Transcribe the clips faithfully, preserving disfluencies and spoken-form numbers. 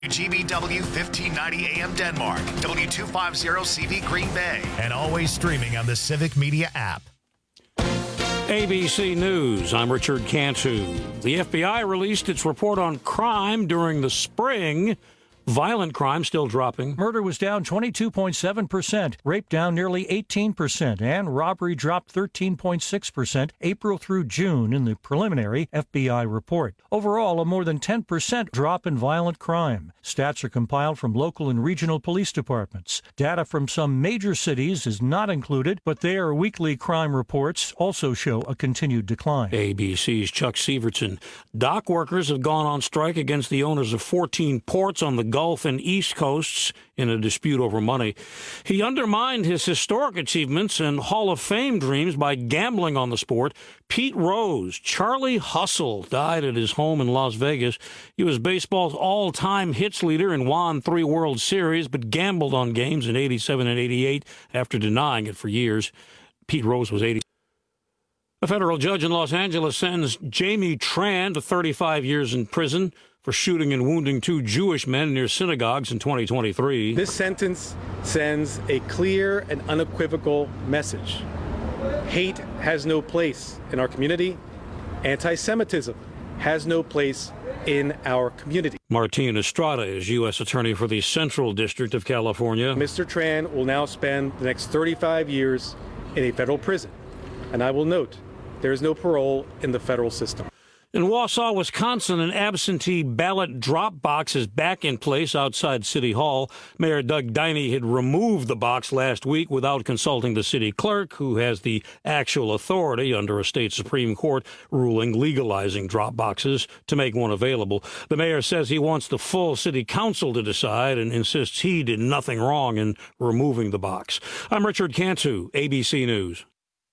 G B W fifteen ninety A M Denmark, W two fifty C V Green Bay, and always streaming on the Civic Media app. A B C News, I'm Richard Cantu. The F B I released its report on crime during the spring. Violent crime still dropping. Murder was down twenty-two point seven percent, rape down nearly eighteen percent, and robbery dropped thirteen point six percent April through June in the preliminary F B I report. Overall, a more than ten percent drop in violent crime. Stats are compiled from local and regional police departments. Data from some major cities is not included, but their weekly crime reports also show a continued decline. A B C's Chuck Severson. Dock workers have gone on strike against the owners of fourteen ports on the Gulf and East Coasts in a dispute over money. He undermined his historic achievements and Hall of Fame dreams by gambling on the sport. Pete Rose, Charlie Hustle, died at his home in Las Vegas. He was baseball's all-time hits leader and won three World Series, but gambled on games in eighty-seven and eighty-eight after denying it for years. Pete Rose was eighty. A federal judge in Los Angeles sentenced Jamie Tran to thirty-five years in prison for shooting and wounding two Jewish men near synagogues in twenty twenty-three. This sentence sends a clear and unequivocal message. Hate has no place in our community. Anti-Semitism has no place in our community. Martin Estrada is U S Attorney for the Central District of California. Mister Tran will now spend the next thirty-five years in a federal prison. And I will note, there is no parole in the federal system. In Wausau, Wisconsin, an absentee ballot drop box is back in place outside City Hall. Mayor Doug Diney had removed the box last week without consulting the city clerk, who has the actual authority under a state Supreme Court ruling legalizing drop boxes to make one available. The mayor says he wants the full city council to decide and insists he did nothing wrong in removing the box. I'm Richard Cantu, A B C News.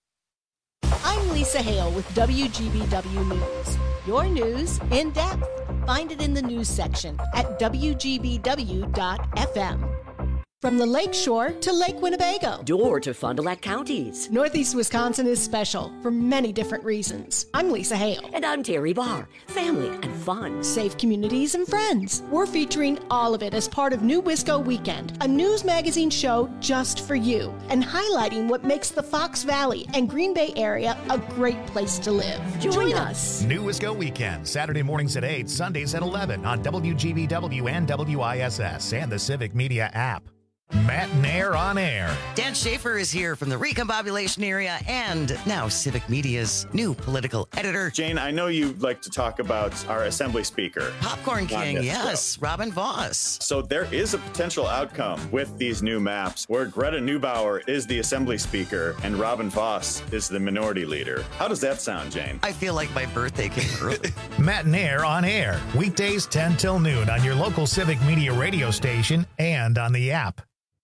I'm Lisa Hale with W G B W News. Your news in depth. Find it in the news section at W G B W dot F M. From the Lake Shore to Lake Winnebago. Door to Fond du Lac counties. Northeast Wisconsin is special for many different reasons. I'm Lisa Hale. And I'm Terry Barr. Family and fun. Safe communities and friends. We're featuring all of it as part of New Wisco Weekend, a news magazine show just for you, and highlighting what makes the Fox Valley and Green Bay area a great place to live. Join, Join us. us. New Wisco Weekend, Saturday mornings at eight, Sundays at eleven on W G B W and W I S S and the Civic Media app. Matt Nair on air. Dan Schaefer is here from the Recombobulation area and now Civic Media's new political editor. Jane, I know you like to talk about our Assembly Speaker. Popcorn King, yes, Robin Voss. So there is a potential outcome with these new maps where Greta Neubauer is the Assembly Speaker and Robin Voss is the Minority Leader. How does that sound, Jane? I feel like my birthday came early. Matt Nair on air, weekdays ten till noon on your local Civic Media radio station and on the app.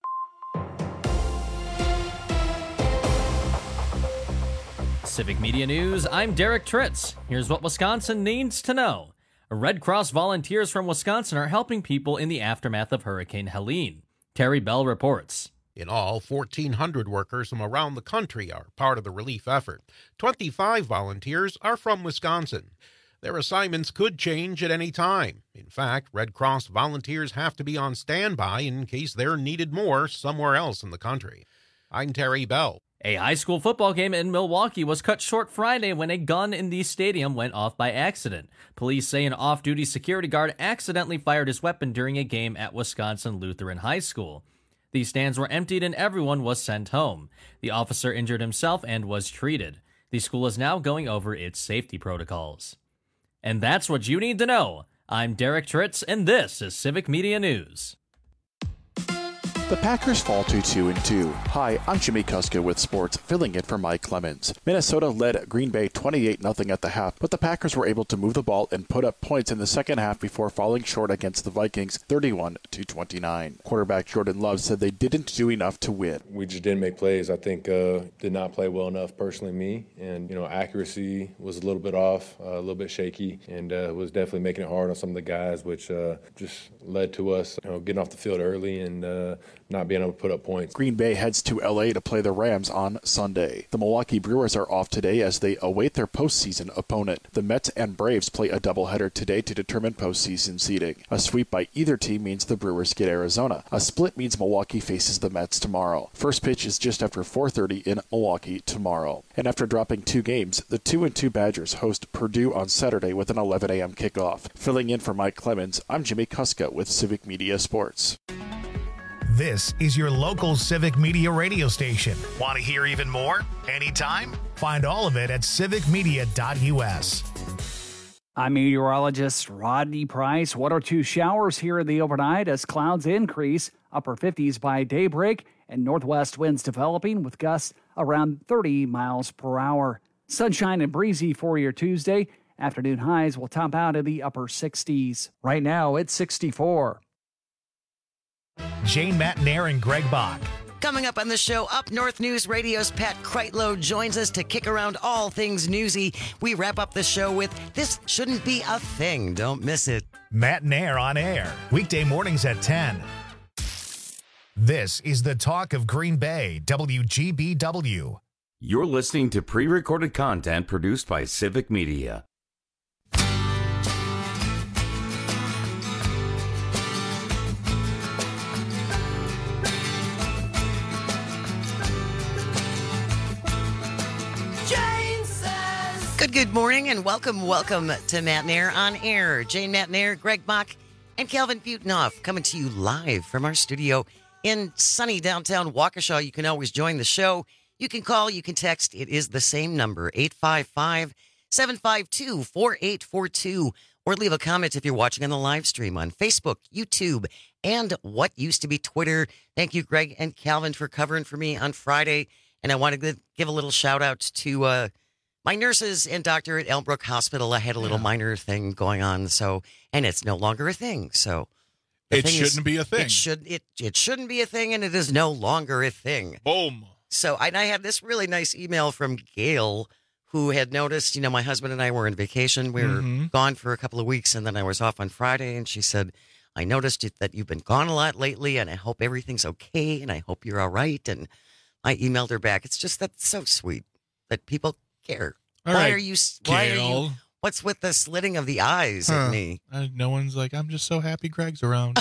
Civic Media News, I'm Derek Tritz. Here's what Wisconsin needs to know. Red Cross volunteers from Wisconsin are helping people in the aftermath of Hurricane Helene. Terry Bell reports. In all, fourteen hundred workers from around the country are part of the relief effort. twenty-five volunteers are from Wisconsin. Their assignments could change at any time. In fact, Red Cross volunteers have to be on standby in case they're needed more somewhere else in the country. I'm Terry Bell. A high school football game in Milwaukee was cut short Friday when a gun in the stadium went off by accident. Police say an off-duty security guard accidentally fired his weapon during a game at Wisconsin Lutheran High School. The stands were emptied and everyone was sent home. The officer injured himself and was treated. The school is now going over its safety protocols. And that's what you need to know. I'm Derek Tritz, and this is Civic Media News. The Packers fall to two and two. Hi, I'm Jimmy Kuska with sports, filling in for Mike Clemens. Minnesota led Green Bay twenty-eight nothing at the half, but the Packers were able to move the ball and put up points in the second half before falling short against the Vikings thirty-one to twenty-nine. Quarterback Jordan Love said they didn't do enough to win. We just didn't make plays. I think uh, did not play well enough, personally, me. And, you know, accuracy was a little bit off, uh, a little bit shaky, and uh, was definitely making it hard on some of the guys, which uh, just led to us, you know, getting off the field early and uh, not being able to put up points. Green Bay heads to L A to play the Rams on Sunday. The Milwaukee Brewers are off today as they await their postseason opponent. The Mets and Braves play a doubleheader today to determine postseason seeding. A sweep by either team means the Brewers get Arizona. A split means Milwaukee faces the Mets tomorrow. First pitch is just after four thirty in Milwaukee tomorrow. And after dropping two games, the two and two Badgers host Purdue on Saturday with an eleven a.m. kickoff. Filling in for Mike Clemens, I'm Jimmy Kuska with Civic Media Sports. This is your local Civic Media radio station. Want to hear even more? Anytime? Find all of it at civic media dot u s. I'm meteorologist Rodney Price. One or two showers here in the overnight as clouds increase, upper fifties by daybreak, and northwest winds developing with gusts around thirty miles per hour. Sunshine and breezy for your Tuesday. Afternoon highs will top out in the upper sixties. Right now, it's sixty-four. Jane Matnair and Greg Bach. Coming up on the show, Up North News Radio's Pat Kreitlow joins us to kick around all things newsy. We wrap up the show with This Shouldn't Be a Thing. Don't miss it. Matnair on air, weekday mornings at ten. This is the talk of Green Bay, W G B W. You're listening to pre-recorded content produced by Civic Media. Good, good morning and welcome, welcome to Matnair on Air. Jane Matnair, Greg Bach, and Calvin Butenoff coming to you live from our studio in sunny downtown Waukesha. You can always join the show. You can call, you can text. It is the same number, eight five five, seven five two, four eight four two. Or leave a comment if you're watching on the live stream on Facebook, YouTube, and what used to be Twitter. Thank you, Greg and Calvin, for covering for me on Friday. And I wanted to give a little shout out to uh, my nurses and doctor at Elmbrook Hospital. I had a little yeah. minor thing going on, so and it's no longer a thing. So it shouldn't is, be a thing. It should it it shouldn't be a thing, and it is no longer a thing. Boom. So and I had this really nice email from Gail, who had noticed, you know, my husband and I were on vacation. We were mm-hmm. gone for a couple of weeks, and then I was off on Friday, and she said, I noticed that you've been gone a lot lately, and I hope everything's okay, and I hope you're all right. And I emailed her back. It's just that's so sweet that people care. All why right, are you? Why Gail. are you? What's with the slitting of the eyes huh. at me? Uh, no one's like, I'm just so happy Greg's around.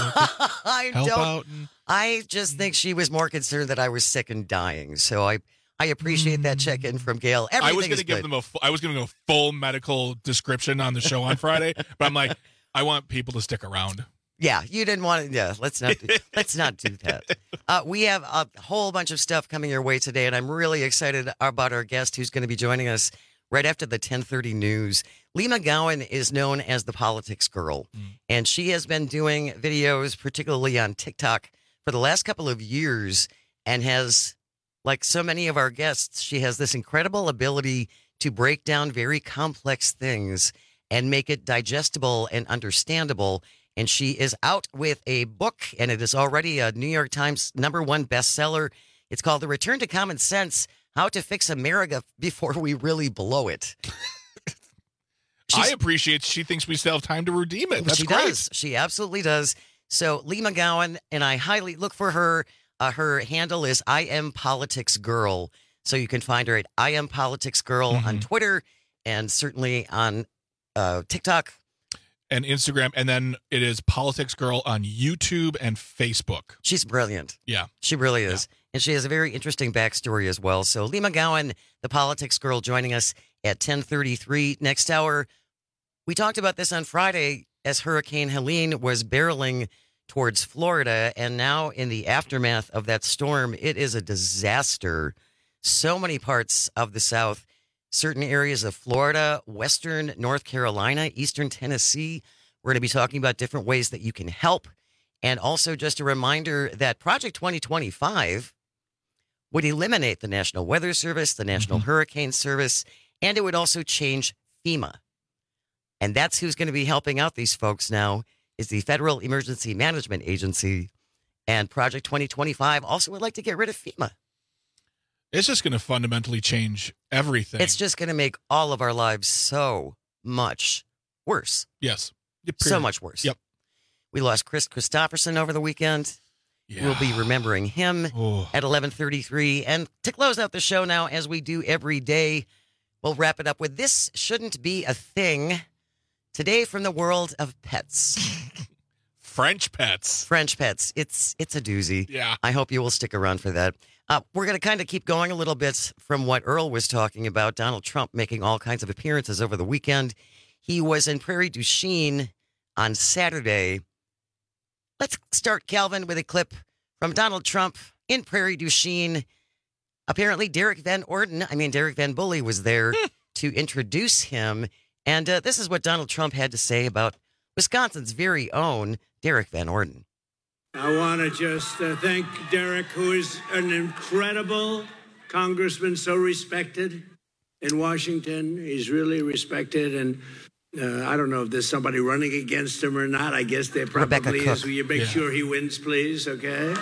I help don't. Out and... I just think she was more concerned that I was sick and dying. So I, I appreciate that check-in from Gail. Everything I was going to give good. them a. I was going to go full medical description on the show on Friday, but I'm like, I want people to stick around. Yeah, you didn't want to. Yeah, let's not. Do, let's not do that. Uh, we have a whole bunch of stuff coming your way today, and I'm really excited about our guest who's going to be joining us right after the ten thirty news. Lee McGowan is known as the Politics Girl, mm. and she has been doing videos, particularly on TikTok, for the last couple of years, and has, like so many of our guests, she has this incredible ability to break down very complex things and make it digestible and understandable. And she is out with a book, and it is already a New York Times number one bestseller. It's called The Return to Common Sense, How to Fix America Before We Really Blow It. I appreciate she thinks we still have time to redeem it. That's she great. does. She absolutely does. So Lee McGowan, and I highly look for her. Uh, her handle is I Am Politics Girl. So you can find her at I Am Politics Girl mm-hmm. on Twitter and certainly on uh, TikTok. And Instagram, and then it is Politics Girl on YouTube and Facebook. She's brilliant. Yeah. She really is. Yeah. And she has a very interesting backstory as well. So Lee McGowan, the Politics Girl, joining us at ten thirty-three next hour. We talked about this on Friday as Hurricane Helene was barreling towards Florida, and now in the aftermath of that storm, it is a disaster. So many parts of the South, certain areas of Florida, western North Carolina, eastern Tennessee. We're going to be talking about different ways that you can help. And also just a reminder that Project twenty twenty-five would eliminate the National Weather Service, the National mm-hmm. Hurricane Service, and it would also change FEMA. And that's who's going to be helping out these folks now is the Federal Emergency Management Agency. And Project twenty twenty-five also would like to get rid of FEMA. It's just going to fundamentally change everything. It's just going to make all of our lives so much worse. Yes. So much worse. Yep. We lost Chris Christopherson over the weekend. Yeah. We'll be remembering him Ooh. at eleven thirty-three. And to close out the show now, as we do every day, we'll wrap it up with This Shouldn't Be a Thing. Today from the world of pets. French pets. French pets. It's it's a doozy. Yeah. I hope you will stick around for that. Uh, we're going to kind of keep going a little bit from what Earl was talking about. Donald Trump making all kinds of appearances over the weekend. He was in Prairie du Chien on Saturday. Let's start, Calvin, with a clip from Donald Trump in Prairie du Chien. Apparently, Derek Van Orden, I mean, Derek Van Bully was there to introduce him. And uh, this is what Donald Trump had to say about Wisconsin's very own Derek Van Orden. I want to just uh, thank Derek, who is an incredible congressman, so respected in Washington. He's really respected, and uh, I don't know if there's somebody running against him or not. I guess there probably is. Will you make Yeah. sure he wins, please? Okay.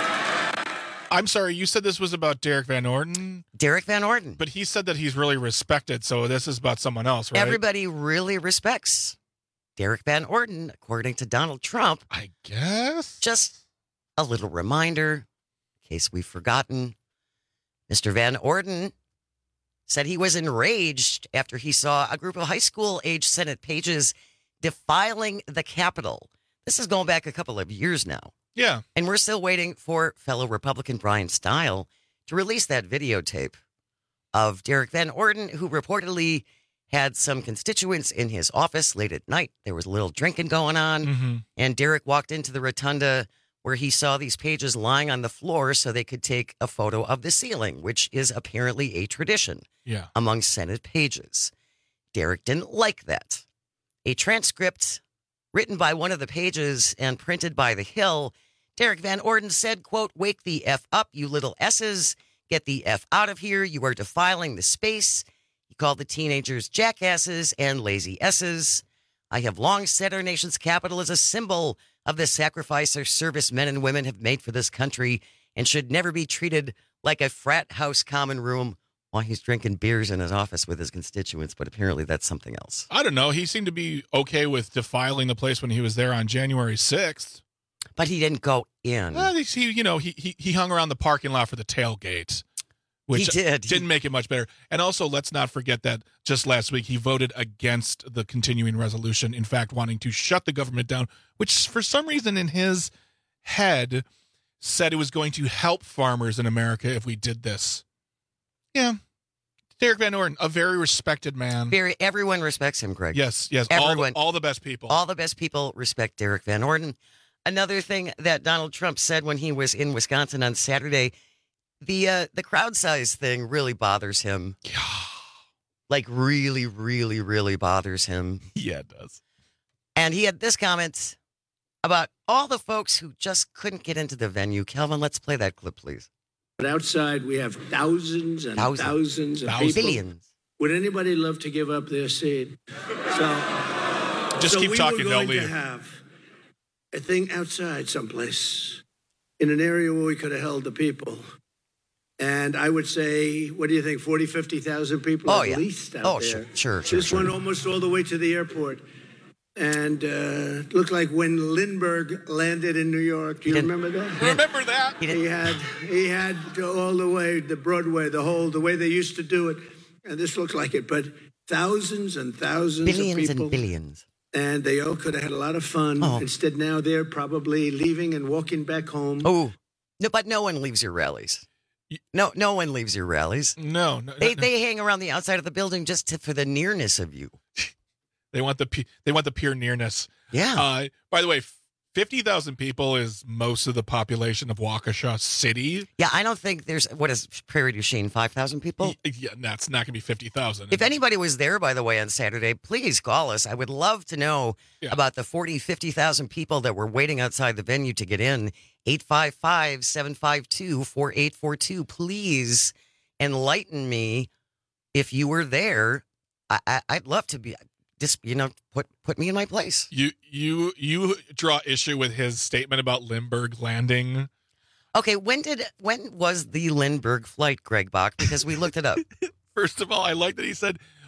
I'm sorry, you said this was about Derek Van Orden? Derek Van Orden. But he said that he's really respected, so this is about someone else, right? Everybody really respects Derek Van Orden, according to Donald Trump. I guess. Just a little reminder, in case we've forgotten. Mister Van Orden said he was enraged after he saw a group of high school-age Senate pages defiling the Capitol. This is going back a couple of years now. Yeah. And we're still waiting for fellow Republican Brian Stile to release that videotape of Derek Van Orden, who reportedly had some constituents in his office late at night. There was a little drinking going on. Mm-hmm. And Derek walked into the rotunda where he saw these pages lying on the floor so they could take a photo of the ceiling, which is apparently a tradition Yeah. among Senate pages. Derek didn't like that. A transcript written by one of the pages and printed by The Hill, Derek Van Orden said, quote, "Wake the F up, you little S's. Get the F out of here. You are defiling the space." He called the teenagers jackasses and lazy S's. "I have long said our nation's capital is a symbol of the sacrifice our service men and women have made for this country and should never be treated like a frat house common room," while he's drinking beers in his office with his constituents, but apparently that's something else. I don't know. He seemed to be okay with defiling the place when he was there on January sixth. But he didn't go in. Well, he, you know, he, he, he hung around the parking lot for the tailgate. Which He did. Didn't make it much better. And also, let's not forget that just last week he voted against the continuing resolution, in fact, wanting to shut the government down, which for some reason in his head said it was going to help farmers in America if we did this. Yeah. Derek Van Orden, a very respected man. Very, everyone respects him, Greg. Yes, yes. All the, Everyone. all the best people. All the best people respect Derek Van Orden. Another thing that Donald Trump said when he was in Wisconsin on Saturday, the uh, the crowd size thing really bothers him. Yeah. Like really, really, really bothers him. Yeah, it does. And he had this comment about all the folks who just couldn't get into the venue. Calvin, let's play that clip, please. But outside, we have thousands and Thousands. thousands of Thousands. people. Billions. Would anybody love to give up their seat? So, Just so keep we talking, were they'll going to leave. have a thing outside someplace in an area where we could have held the people. And I would say, what do you think, forty, fifty thousand people Oh, at yeah. least out Oh, there? sure, sure, sure. This sure. went almost all the way to the airport. And uh, looked like when Lindbergh landed in New York. Do you remember that? Remember that? He, he had he had all the way, the Broadway, the whole, the way they used to do it. And this looks like it. But thousands and thousands Billions of people. and billions. And they all could have had a lot of fun. Oh. Instead, now they're probably leaving and walking back home. Oh, no, but no one leaves your rallies. No, no one leaves your rallies. No, no, They no. they hang around the outside of the building just to, for the nearness of you. They want the pe- they want the pure nearness. Yeah. Uh, by the way, fifty thousand people is most of the population of Waukesha City. Yeah, I don't think there's, what is Prairie du Chien, five thousand people? Yeah, that's not going to be fifty thousand. If anybody was there, by the way, on Saturday, please call us. I would love to know Yeah. about the forty, fifty thousand people that were waiting outside the venue to get in. eight five five, seven five two, four eight four two. Please enlighten me if you were there. I, I, I'd love to be, just, you know, put put me in my place. You you you draw issue with his statement about Lindbergh landing. Okay, when did when was the Lindbergh flight, Greg Bach? Because we looked it up. First of all, I like that he said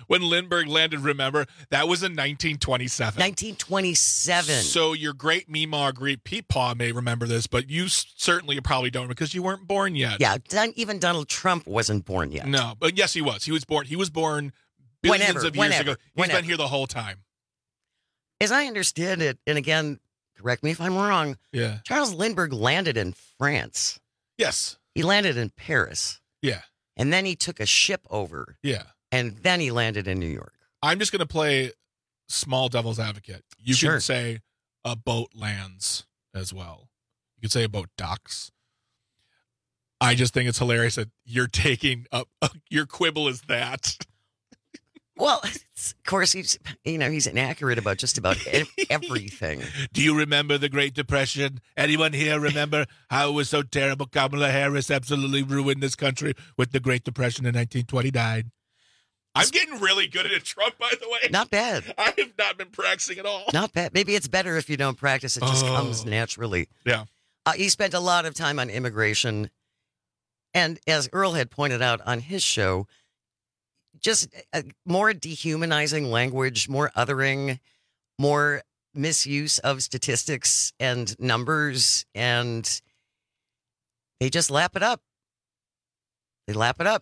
when Lindbergh landed, remember, that was in nineteen twenty-seven. nineteen twenty-seven. So your great Meemaw, great Peepaw may remember this, but you certainly probably don't because you weren't born yet. Yeah, even Donald Trump wasn't born yet. No, but yes, he was. He was born. He was born billions whenever, of years whenever, ago. He's whenever. been here the whole time. As I understand it, and again, correct me if I'm wrong, Yeah. Charles Lindbergh landed in France. Yes. He landed in Paris. Yeah. And then he took a ship over. Yeah. And then he landed in New York. I'm just going to play small devil's advocate. You Sure. can say a boat lands as well. You could say a boat docks. I just think it's hilarious that you're taking up your quibble is that. Well, it's, of course, he's you know he's inaccurate about just about ev- everything. Do you remember the Great Depression? Anyone here remember how it was so terrible? Kamala Harris absolutely ruined this country with the Great Depression in nineteen twenty-nine. I'm getting really good at it, Trump, by the way. Not bad. I have not been practicing at all. Not bad. Maybe it's better if you don't practice. It just Oh. comes naturally. Yeah. Uh, he spent a lot of time on immigration. And as Earl had pointed out on his show, just uh, more dehumanizing language, more othering, more misuse of statistics and numbers. And they just lap it up. They lap it up.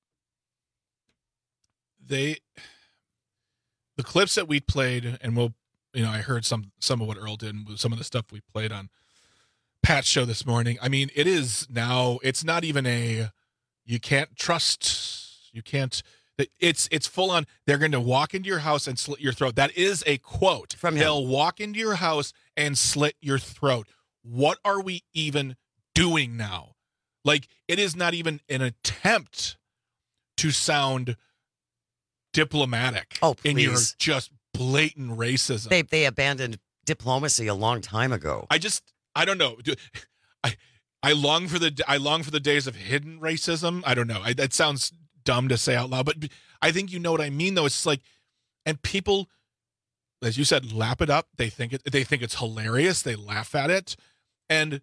They, the clips that we played, and we'll, you know, I heard some some of what Earl did and some of the stuff we played on Pat's show this morning. I mean, it is now, it's not even a, you can't trust, you can't, it's it's full on, they're going to walk into your house and slit your throat. That is a quote. From him. They'll walk into your house and slit your throat. What are we even doing now? Like, it is not even an attempt to sound diplomatic oh, in your please. just blatant racism. They they abandoned diplomacy a long time ago. I just I don't know. Do- I I long for the I long for the days of hidden racism. I don't know. I, that sounds dumb to say out loud, but I think you know what I mean. Though it's like, and people, as you said, lap it up. They think it. They think it's hilarious. They laugh at it, and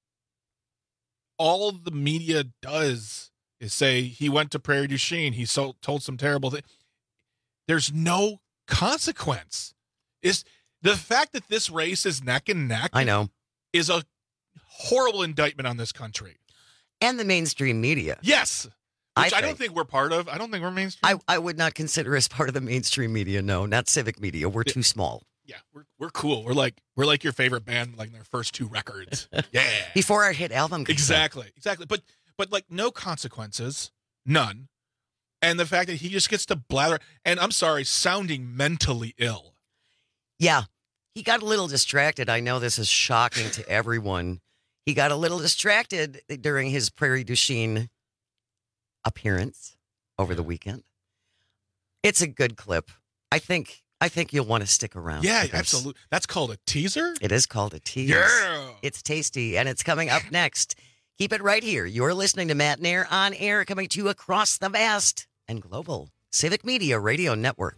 all the media does is say he went to Prairie du Chien. He so, told some terrible thing. There's no consequence. Is the fact that this race is neck and neck? I know. Is a horrible indictment on this country and the mainstream media. Yes, I which I, think. don't think we're part of. I don't think we're mainstream. I, I would not consider us part of the mainstream media. No, not civic media. We're too small. Yeah, we're we're cool. We're like we're like your favorite band, like their first two records. Yeah, before our hit album. Exactly, exactly. But but like no consequences, none. And the fact that he just gets to blather, and I'm sorry, sounding mentally ill. Yeah, he got a little distracted. I know this is shocking to everyone. He got a little distracted during his Prairie du Chien appearance over the weekend. It's a good clip. I think I think you'll want to stick around. Yeah, absolutely. That's called a teaser? It is called a teaser. Yeah. It's tasty, and it's coming up next. Keep it right here. You're listening to Matt Nair on air, coming to you across the vast and global Civic Media Radio Network.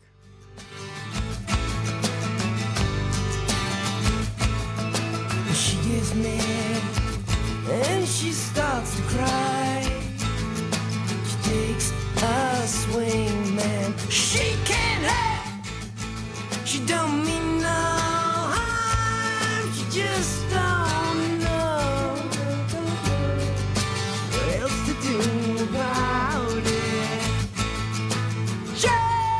She gets mad and she starts to cry. She takes a swing, man. She can't help. She don't mean no harm. She just don't know what else to do about it. Jane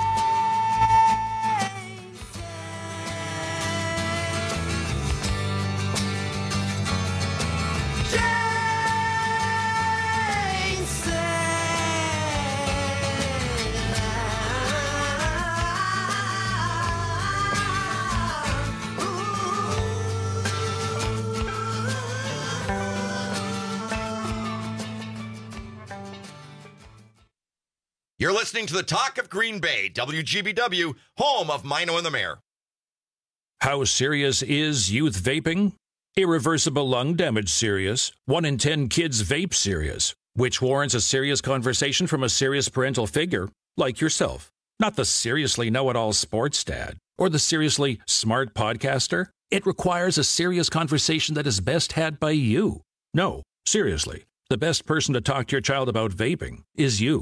You're listening to the Talk of Green Bay, W G B W, home of Mino and the Mayor. How serious is youth vaping? Irreversible lung damage serious. One in ten kids vape serious, which warrants a serious conversation from a serious parental figure like yourself. Not the seriously know-it-all sports dad or the seriously smart podcaster. It requires a serious conversation that is best had by you. No, seriously, the best person to talk to your child about vaping is you.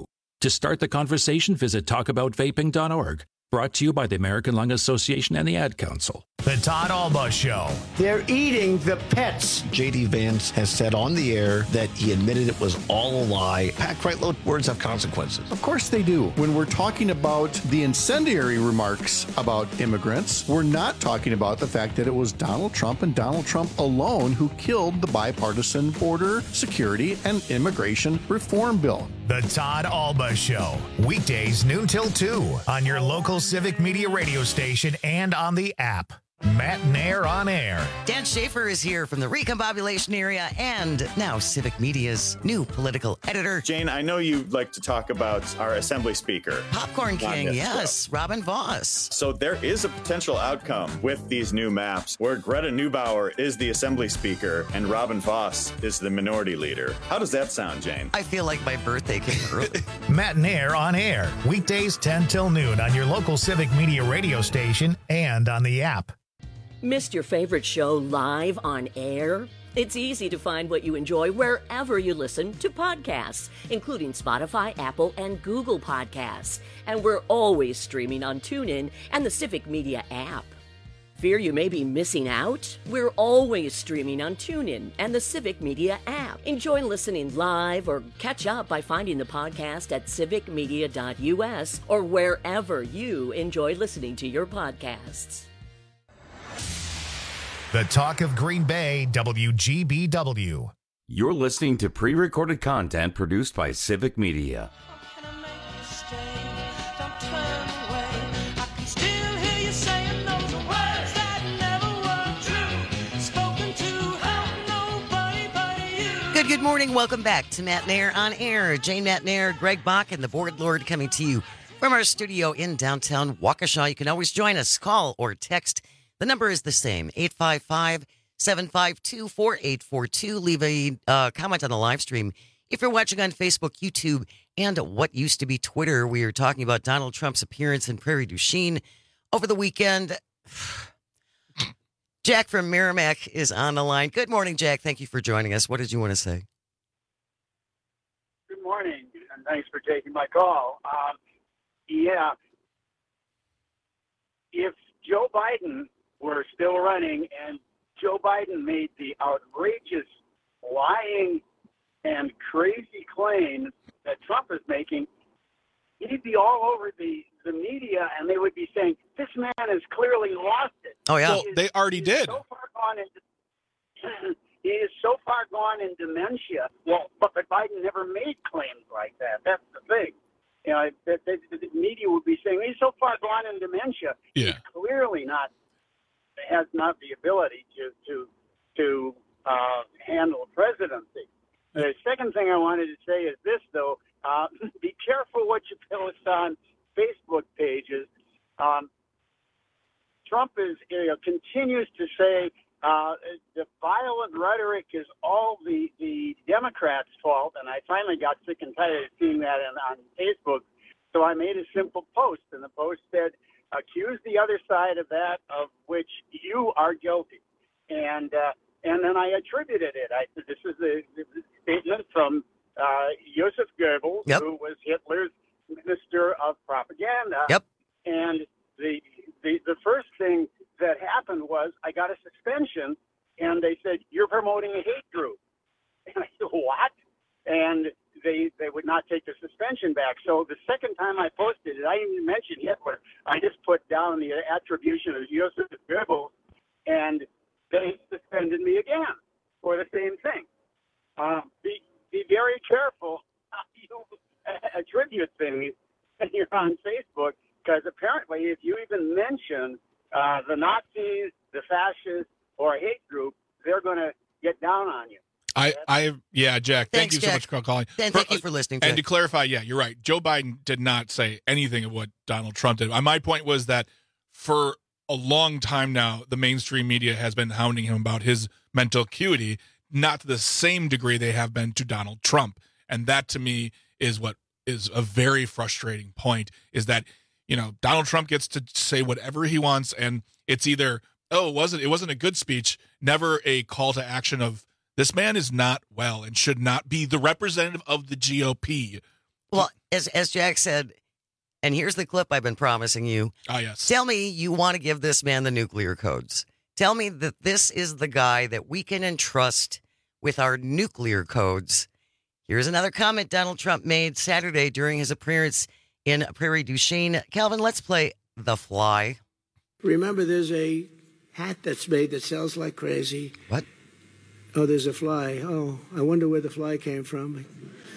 To start the conversation, visit talk about vaping dot org. Brought to you by the American Lung Association and the Ad Council. The Todd Alba Show. They're eating the pets. J D. Vance has said on the air that he admitted it was all a lie. Packed right low, words have consequences. Of course they do. When we're talking about the incendiary remarks about immigrants, we're not talking about the fact that it was Donald Trump and Donald Trump alone who killed the bipartisan border security and immigration reform bill. The Todd Alba Show. Weekdays noon till two on your local Civic Media radio station and on the app. Matt Nair on air. Dan Schaefer is here from the Recombobulation area and now Civic Media's new political editor. Jane, I know you like to talk about our Assembly Speaker. Popcorn King, yes, Robin Voss. So there is a potential outcome with these new maps where Greta Neubauer is the Assembly Speaker and Robin Voss is the Minority Leader. How does that sound, Jane? I feel like my birthday came early. Matt Nair on air. Weekdays ten till noon on your local Civic Media radio station and on the app. Missed your favorite show live on air? It's easy to find what you enjoy wherever you listen to podcasts, including Spotify, Apple, and Google Podcasts. And we're always streaming on TuneIn and the Civic Media app. Fear you may be missing out? We're always streaming on TuneIn and the Civic Media app. Enjoy listening live or catch up by finding the podcast at civic media dot u s or wherever you enjoy listening to your podcasts. The Talk of Green Bay, W G B W. You're listening to pre-recorded content produced by Civic Media. Good, good morning. Welcome back to Matt Nair on air. Jane Matt Nair, Greg Bach, and the Board Lord coming to you from our studio in downtown Waukesha. You can always join us, call or text. The number is the same, eight five five, seven five two, four eight four two. Leave a uh, comment on the live stream. If you're watching on Facebook, YouTube, and what used to be Twitter, we are talking about Donald Trump's appearance in Prairie du Chien over the weekend. Jack from Merrimack is on the line. Good morning, Jack. Thank you for joining us. What did you want to say? Good morning, and thanks for taking my call. Um, yeah, if Joe Biden were still running and Joe Biden made the outrageous, lying, and crazy claims that Trump is making, he'd be all over the, the media, and they would be saying, this man has clearly lost it. Oh, yeah. Well, they already He's did. So far gone into, he is so far gone in dementia. Well, but, but Biden never made claims like that. That's the thing. You know, the, the, the media would be saying, he's so far gone in dementia. Yeah. He's clearly not, has not the ability to, to, to uh, handle presidency. The second thing I wanted to say is this, though. Uh, be careful what you post on Facebook pages. Um, Trump is you know, continues to say uh, the violent rhetoric is all the, the Democrats' fault, and I finally got sick and tired of seeing that in, on Facebook. So I made a simple post, and the post said, accuse the other side of that of which you are guilty. And uh, and then I attributed it. I said, this is a, a statement from uh, Joseph Goebbels, yep. who was Hitler's minister of propaganda. Yep. And the, the the first thing that happened was I got a suspension, and they said, you're promoting a hate group. And I said, what? And they they would not take the suspension back. So the second time I posted it, I didn't even mention Hitler. I just put down the attribution of Joseph Goebbels, and they suspended me again for the same thing. Uh, be be very careful how you attribute things when you're on Facebook, because apparently if you even mention uh, the Nazis, the fascists, or a hate group, they're going to get down on you. I, I, yeah, Jack, thank Thanks, you so Jack. much for calling. And For- thank you for listening, And Jack. to clarify, yeah, you're right. Joe Biden did not say anything of what Donald Trump did. My point was that for a long time now, the mainstream media has been hounding him about his mental acuity, not to the same degree they have been to Donald Trump. And that, to me, is what is a very frustrating point, is that, you know, Donald Trump gets to say whatever he wants, and it's either, oh, it wasn't, it wasn't a good speech, never a call to action of, this man is not well and should not be the representative of the G O P. Well, as as Jack said, and here's the clip I've been promising you. Ah, yes. Tell me you want to give this man the nuclear codes. Tell me that this is the guy that we can entrust with our nuclear codes. Here's another comment Donald Trump made Saturday during his appearance in Prairie du Chien. Calvin, let's play The Fly. Remember, there's a hat that's made that sells like crazy. What? Oh, there's a fly. Oh, I wonder where the fly came from.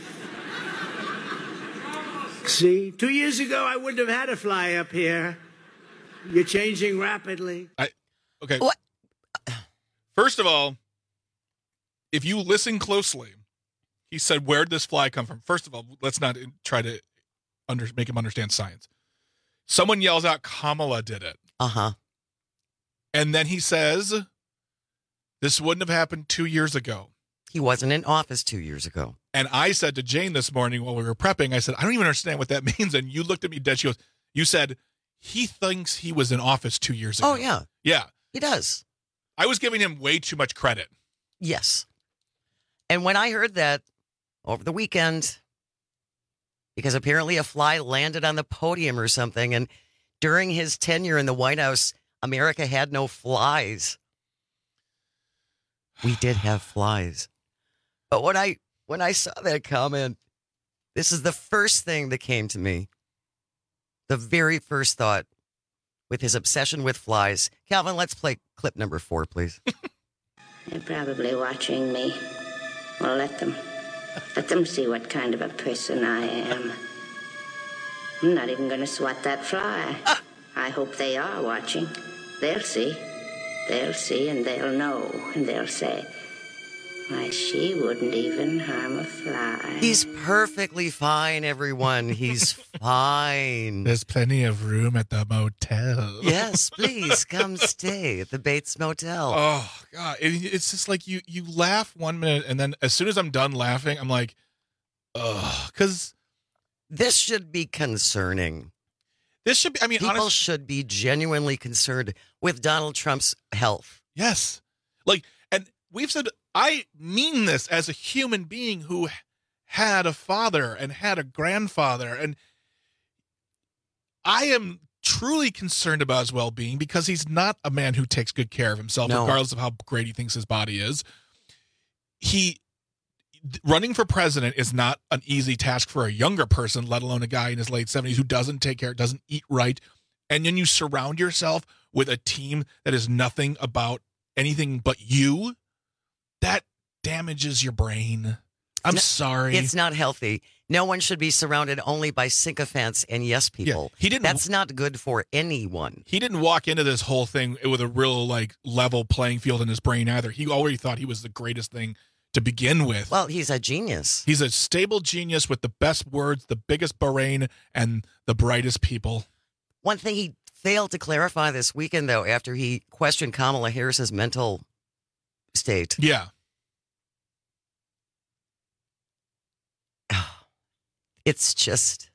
See, two years ago, I wouldn't have had a fly up here. You're changing rapidly. I okay. What? First of all, if you listen closely, he said, "Where'd this fly come from?" First of all, let's not try to under, make him understand science. Someone yells out, "Kamala did it." Uh huh. And then he says, "This wouldn't have happened two years ago." He wasn't in office two years ago. And I said to Jane this morning while we were prepping, I said, "I don't even understand what that means." And you looked at me dead. She goes, "You said he thinks he was in office two years ago." Oh, yeah. Yeah. He does. I was giving him way too much credit. Yes. And when I heard that over the weekend, because apparently a fly landed on the podium or something, and during his tenure in the White House, America had no flies. We did have flies. But when I when I saw that comment, this is the first thing that came to me. The very first thought with his obsession with flies. Calvin, let's play clip number four, please. They're probably watching me. Well, let them. Let them see what kind of a person I am. I'm not even going to swat that fly. I hope they are watching. They'll see. They'll see and they'll know. And they'll say, why, she wouldn't even harm a fly. He's perfectly fine, everyone. He's fine. There's plenty of room at the motel. Yes, please come stay at the Bates Motel. Oh, God. It, it's just like you, you laugh one minute, and then as soon as I'm done laughing, I'm like, ugh. Because this should be concerning. This should be, I mean, people honest, should be genuinely concerned with Donald Trump's health. Yes. Like, and we've said, I mean this as a human being who had a father and had a grandfather. And I am truly concerned about his well-being because he's not a man who takes good care of himself, no. regardless of how great he thinks his body is. He running for president is not an easy task for a younger person, let alone a guy in his late seventies who doesn't take care, doesn't eat right. And then you surround yourself with a team that is nothing about anything but you. That damages your brain. I'm no, sorry. It's not healthy. No one should be surrounded only by sycophants and yes people. Yeah, he didn't, That's not good for anyone. He didn't walk into this whole thing with a real like level playing field in his brain either. He already thought he was the greatest thing to begin with. Well, he's a genius. He's a stable genius with the best words, the biggest brain, and the brightest people. One thing he failed to clarify this weekend, though, after he questioned Kamala Harris's mental state. Yeah. It's just,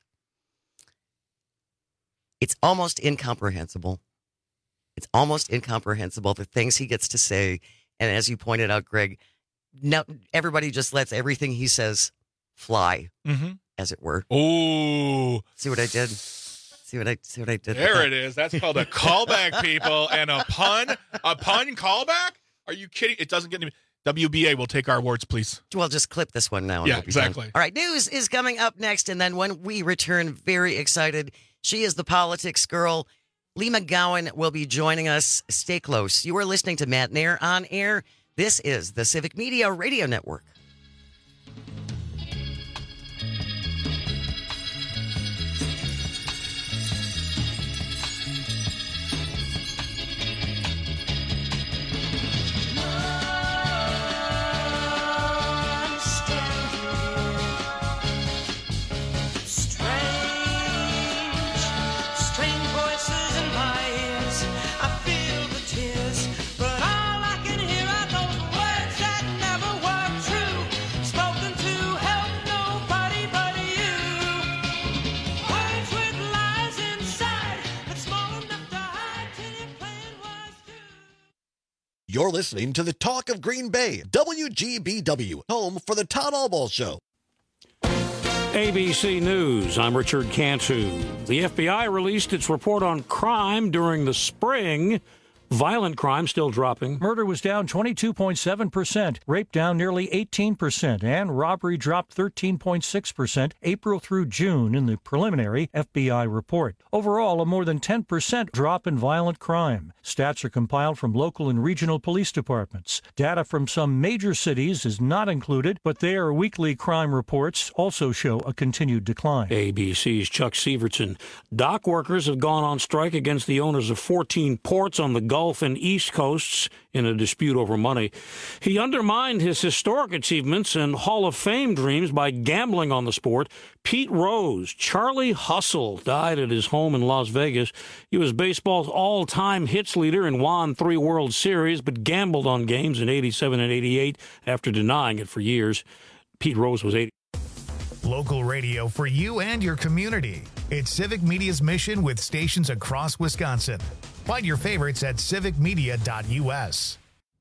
it's almost incomprehensible. It's almost incomprehensible, the things he gets to say. And as you pointed out, Greg, no, everybody just lets everything he says fly, mm-hmm. as it were. Oh, see what I did? See what I see what I did? There it is. That's called a callback, people, and a pun. A pun callback? Are you kidding? It doesn't get any. W B A will take our awards, please. Well, just clip this one now. And yeah, we'll be exactly. Done. All right, news is coming up next, and then when we return, very excited. She is the politics girl. Lee McGowan will be joining us. Stay close. You are listening to Matt Nair on air. This is the Civic Media Radio Network. You're listening to the Talk of Green Bay, W G B W, home for the Todd Albaugh Show. A B C News, I'm Richard Cantu. The F B I released its report on crime during the spring. Violent crime still dropping. Murder was down twenty-two point seven percent, rape down nearly eighteen percent, and robbery dropped thirteen point six percent April through June in the preliminary F B I report. Overall, a more than ten percent drop in violent crime. Stats are compiled from local and regional police departments. Data from some major cities is not included, but their weekly crime reports also show a continued decline. A B C's Chuck Severson. Dock workers have gone on strike against the owners of fourteen ports on the Gulf and East Coasts in a dispute over money. He undermined his historic achievements and Hall of Fame dreams by gambling on the sport. Pete Rose, Charlie Hustle, died at his home in Las Vegas. He was baseball's all-time hits leader and won three World Series, but gambled on games in eighty-seven and eighty-eight after denying it for years. Pete Rose was eighty. Local radio for you and your community. It's Civic Media's mission with stations across Wisconsin. Find your favorites at civic media dot U S.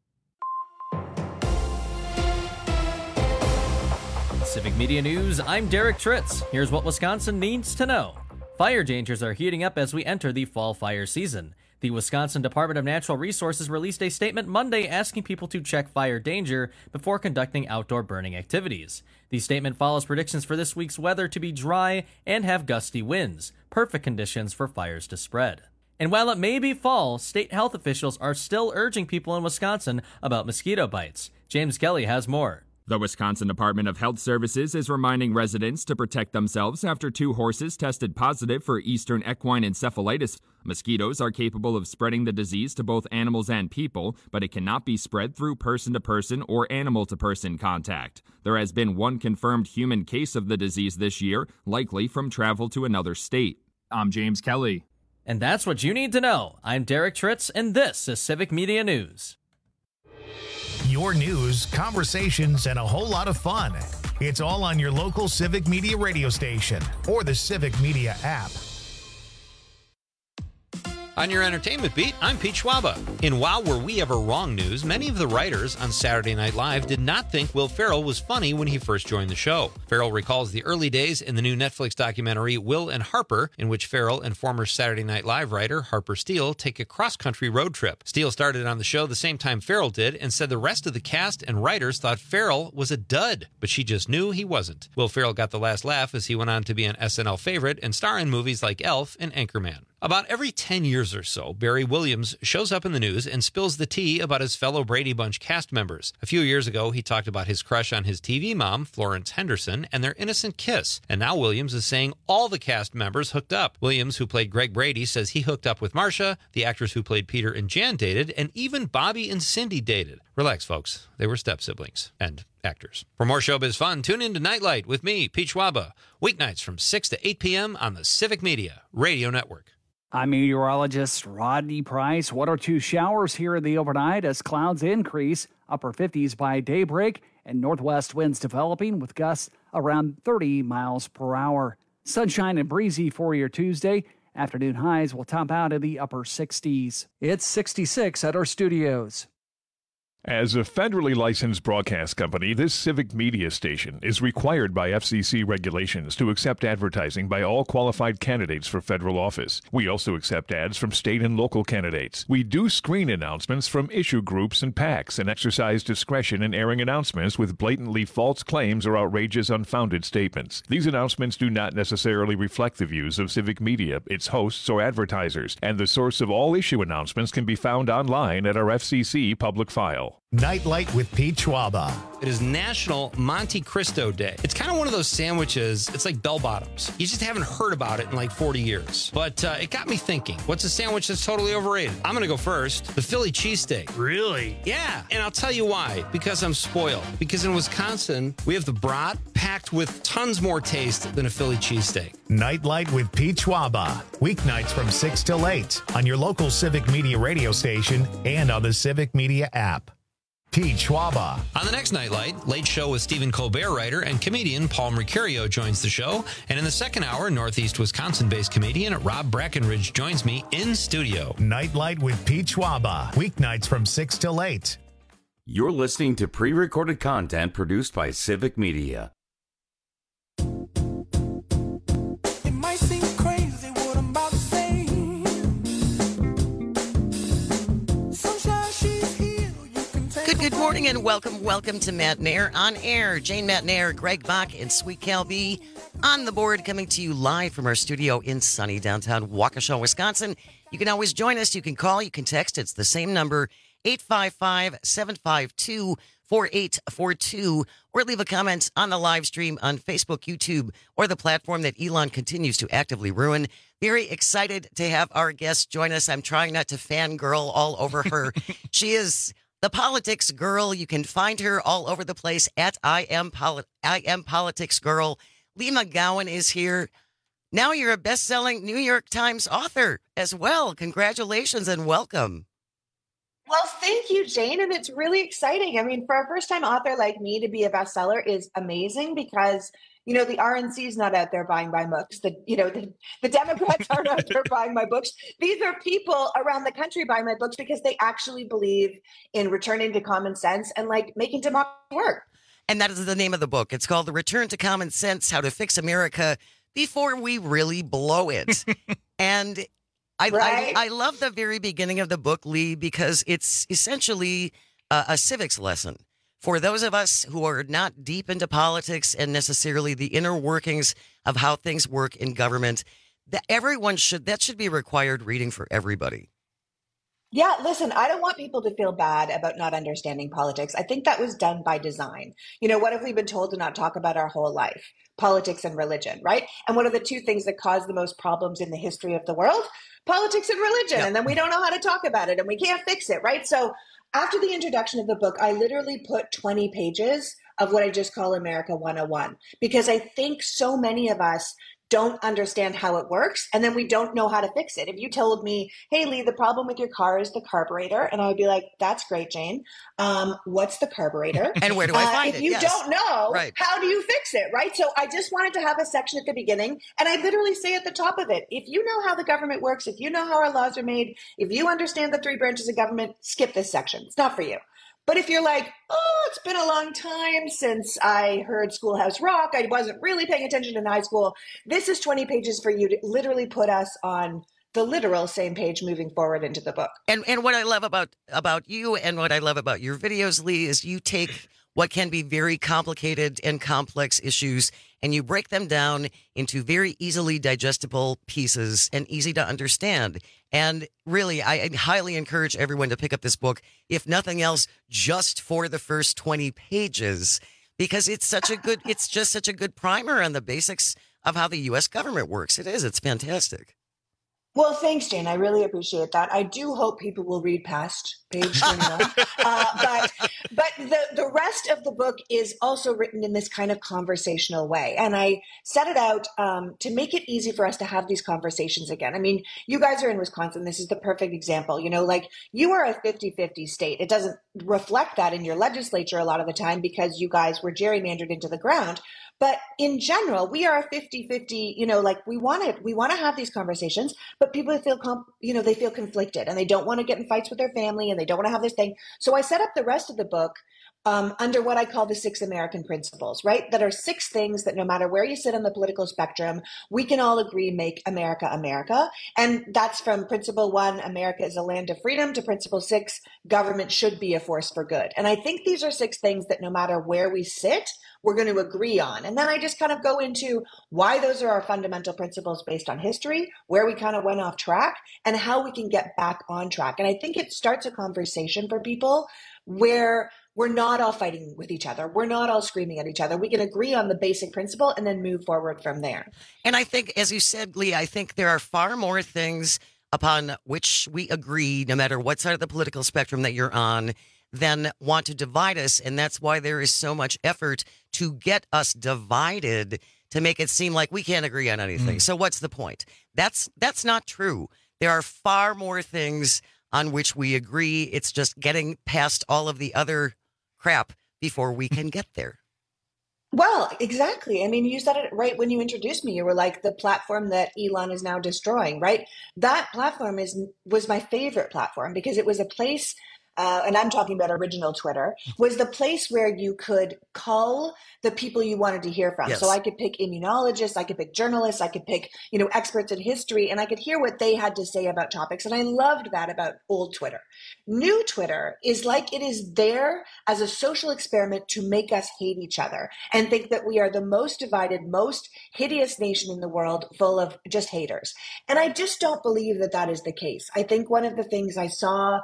Civic Media News, I'm Derek Tritz. Here's what Wisconsin needs to know. Fire dangers are heating up as we enter the fall fire season. The Wisconsin Department of Natural Resources released a statement Monday asking people to check fire danger before conducting outdoor burning activities. The statement follows predictions for this week's weather to be dry and have gusty winds, perfect conditions for fires to spread. And while it may be fall, state health officials are still urging people in Wisconsin about mosquito bites. James Kelly has more. The Wisconsin Department of Health Services is reminding residents to protect themselves after two horses tested positive for Eastern equine encephalitis. Mosquitoes are capable of spreading the disease to both animals and people, but it cannot be spread through person-to-person or animal-to-person contact. There has been one confirmed human case of the disease this year, likely from travel to another state. I'm James Kelly. And that's what you need to know. I'm Derek Tritz, and this is Civic Media News. Your news, conversations, and a whole lot of fun. It's all on your local Civic Media radio station or the Civic Media app. On your entertainment beat, I'm Pete Schwaba. In Wow Were We Ever Wrong news, many of the writers on Saturday Night Live did not think Will Ferrell was funny when he first joined the show. Ferrell recalls the early days in the new Netflix documentary Will and Harper, in which Ferrell and former Saturday Night Live writer Harper Steele take a cross-country road trip. Steele started on the show the same time Ferrell did and said the rest of the cast and writers thought Ferrell was a dud, but she just knew he wasn't. Will Ferrell got the last laugh as he went on to be an S N L favorite and star in movies like Elf and Anchorman. About every ten years or so, Barry Williams shows up in the news and spills the tea about his fellow Brady Bunch cast members. A few years ago, he talked about his crush on his T V mom, Florence Henderson, and their innocent kiss. And now Williams is saying all the cast members hooked up. Williams, who played Greg Brady, says he hooked up with Marcia, the actress who played Peter and Jan dated, and even Bobby and Cindy dated. Relax, folks. They were step-siblings and actors. For more showbiz fun, tune in to Nightlight with me, Pete Schwaba, weeknights from six to eight p.m. on the Civic Media Radio Network. I'm meteorologist Rodney Price. One or two showers here in the overnight as clouds increase, upper fifties by daybreak, and northwest winds developing with gusts around thirty miles per hour. Sunshine and breezy for your Tuesday. Afternoon highs will top out in the upper sixties. It's sixty-six at our studios. As a federally licensed broadcast company, this Civic Media station is required by F C C regulations to accept advertising by all qualified candidates for federal office. We also accept ads from state and local candidates. We do screen announcements from issue groups and PACs and exercise discretion in airing announcements with blatantly false claims or outrageous, unfounded statements. These announcements do not necessarily reflect the views of Civic Media, its hosts, or advertisers, and the source of all issue announcements can be found online at our F C C public file. Nightlight with Pete Schwaba. It is National Monte Cristo Day. It's kind of one of those sandwiches, it's like bell bottoms. You just haven't heard about it in like forty years. But uh, it got me thinking, what's a sandwich that's totally overrated? I'm going to go first. The Philly cheesesteak. Really? Yeah. And I'll tell you why. Because I'm spoiled. Because in Wisconsin, we have the brat packed with tons more taste than a Philly cheesesteak. Nightlight with Pete Schwaba. Weeknights from six till eight on your local Civic Media radio station and on the Civic Media app. Pete Schwaba. On the next Nightlight, Late Show with Stephen Colbert writer and comedian Paul Mercurio joins the show. And in the second hour, Northeast Wisconsin-based comedian Rob Brackenridge joins me in studio. Nightlight with Pete Schwaba. Weeknights from six till eight. You're listening to pre-recorded content produced by Civic Media. morning and welcome, welcome to Matt Nair on Air. Jane Matt Nair, Greg Bach, and Sweet Cal B on the board, coming to you live from our studio in sunny downtown Waukesha, Wisconsin. You can always join us. You can call, you can text. It's the same number, eight five five, seven five two, four eight four two, or leave a comment on the live stream on Facebook, YouTube, or the platform that Elon continues to actively ruin. Very excited to have our guest join us. I'm trying not to fangirl all over her. She is the politics girl. You can find her all over the place at I am, Poli- I am Politics Girl. Leigh McGowan is here. Now you're a best-selling New York Times author as well. Congratulations and welcome. Well, thank you, Jane. And it's really exciting. I mean, for a first-time author like me to be a bestseller is amazing because, you know, the R N C is not out there buying my books. The, you know, the, the Democrats aren't out there buying my books. These are people around the country buying my books because they actually believe in returning to common sense and like making democracy work. And that is the name of the book. It's called The Return to Common Sense, How to Fix America Before We Really Blow It. And I, right? I I love the very beginning of the book, Leigh, because it's essentially a, a civics lesson for those of us who are not deep into politics and necessarily the inner workings of how things work in government. That everyone should that should be required reading for everybody. Yeah, listen, I don't want people to feel bad about not understanding politics. I think that was done by design. You know, what have we been told to not talk about our whole life? Politics and religion, right? And what are the two things that cause the most problems in the history of the world? Politics and religion. Yep. And then we don't know how to talk about it and we can't fix it, right? So after the introduction of the book, I literally put twenty pages of what I just call America one oh one, because I think so many of us don't understand how it works, and then we don't know how to fix it. If you told me, hey, Leigh, the problem with your car is the carburetor, and I would be like, that's great, Jane. Um, what's the carburetor? And where do I find uh, it? If you yes. don't know, right. How do you fix it, right? So I just wanted to have a section at the beginning, and I literally say at the top of it, if you know how the government works, if you know how our laws are made, if you understand the three branches of government, skip this section. It's not for you. But if you're like, oh, it's been a long time since I heard Schoolhouse Rock, I wasn't really paying attention in high school, this is twenty pages for you to literally put us on the literal same page moving forward into the book. And and what I love about about you and what I love about your videos, Leigh, is you take what can be very complicated and complex issues and you break them down into very easily digestible pieces and easy to understand. And really, I highly encourage everyone to pick up this book, if nothing else, just for the first twenty pages, because it's such a good, it's just such a good primer on the basics of how the U S government works. It is. It's fantastic. Well, thanks, Jane. I really appreciate that. I do hope people will read past page twenty-one. uh, but but the, the rest of the book is also written in this kind of conversational way. And I set it out um, to make it easy for us to have these conversations again. I mean, you guys are in Wisconsin. This is the perfect example. You know, like you are a fifty-fifty state. It doesn't reflect that in your legislature a lot of the time because you guys were gerrymandered into the ground. But in general, we are a fifty-fifty, you know, like we want to, we want to have these conversations, but people feel, com- you know, they feel conflicted and they don't want to get in fights with their family and they don't want to have this thing. So I set up the rest of the book um, under what I call the six American principles, right? That are six things that no matter where you sit on the political spectrum, we can all agree make America, America. And that's from principle one, America is a land of freedom, to principle six, government should be a force for good. And I think these are six things that no matter where we sit, we're going to agree on. And then I just kind of go into why those are our fundamental principles based on history, where we kind of went off track, and how we can get back on track. And I think it starts a conversation for people where we're not all fighting with each other. We're not all screaming at each other. We can agree on the basic principle and then move forward from there. And I think, as you said, Leigh, I think there are far more things upon which we agree, no matter what side of the political spectrum that you're on, than want to divide us. And that's why there is so much effort to get us divided, to make it seem like we can't agree on anything. Mm. So what's the point? That's that's not true. There are far more things on which we agree. It's just getting past all of the other crap before we can get there. Well, exactly. I mean, you said it right when you introduced me. You were like, the platform that Elon is now destroying, right? That platform is was my favorite platform because it was a place uh, and I'm talking about original Twitter, was the place where you could call the people you wanted to hear from. Yes. So I could pick immunologists, I could pick journalists, I could pick, you know, experts in history, and I could hear what they had to say about topics. And I loved that about old Twitter. New Twitter is like it is there as a social experiment to make us hate each other and think that we are the most divided, most hideous nation in the world, full of just haters. And I just don't believe that that is the case. I think one of the things I saw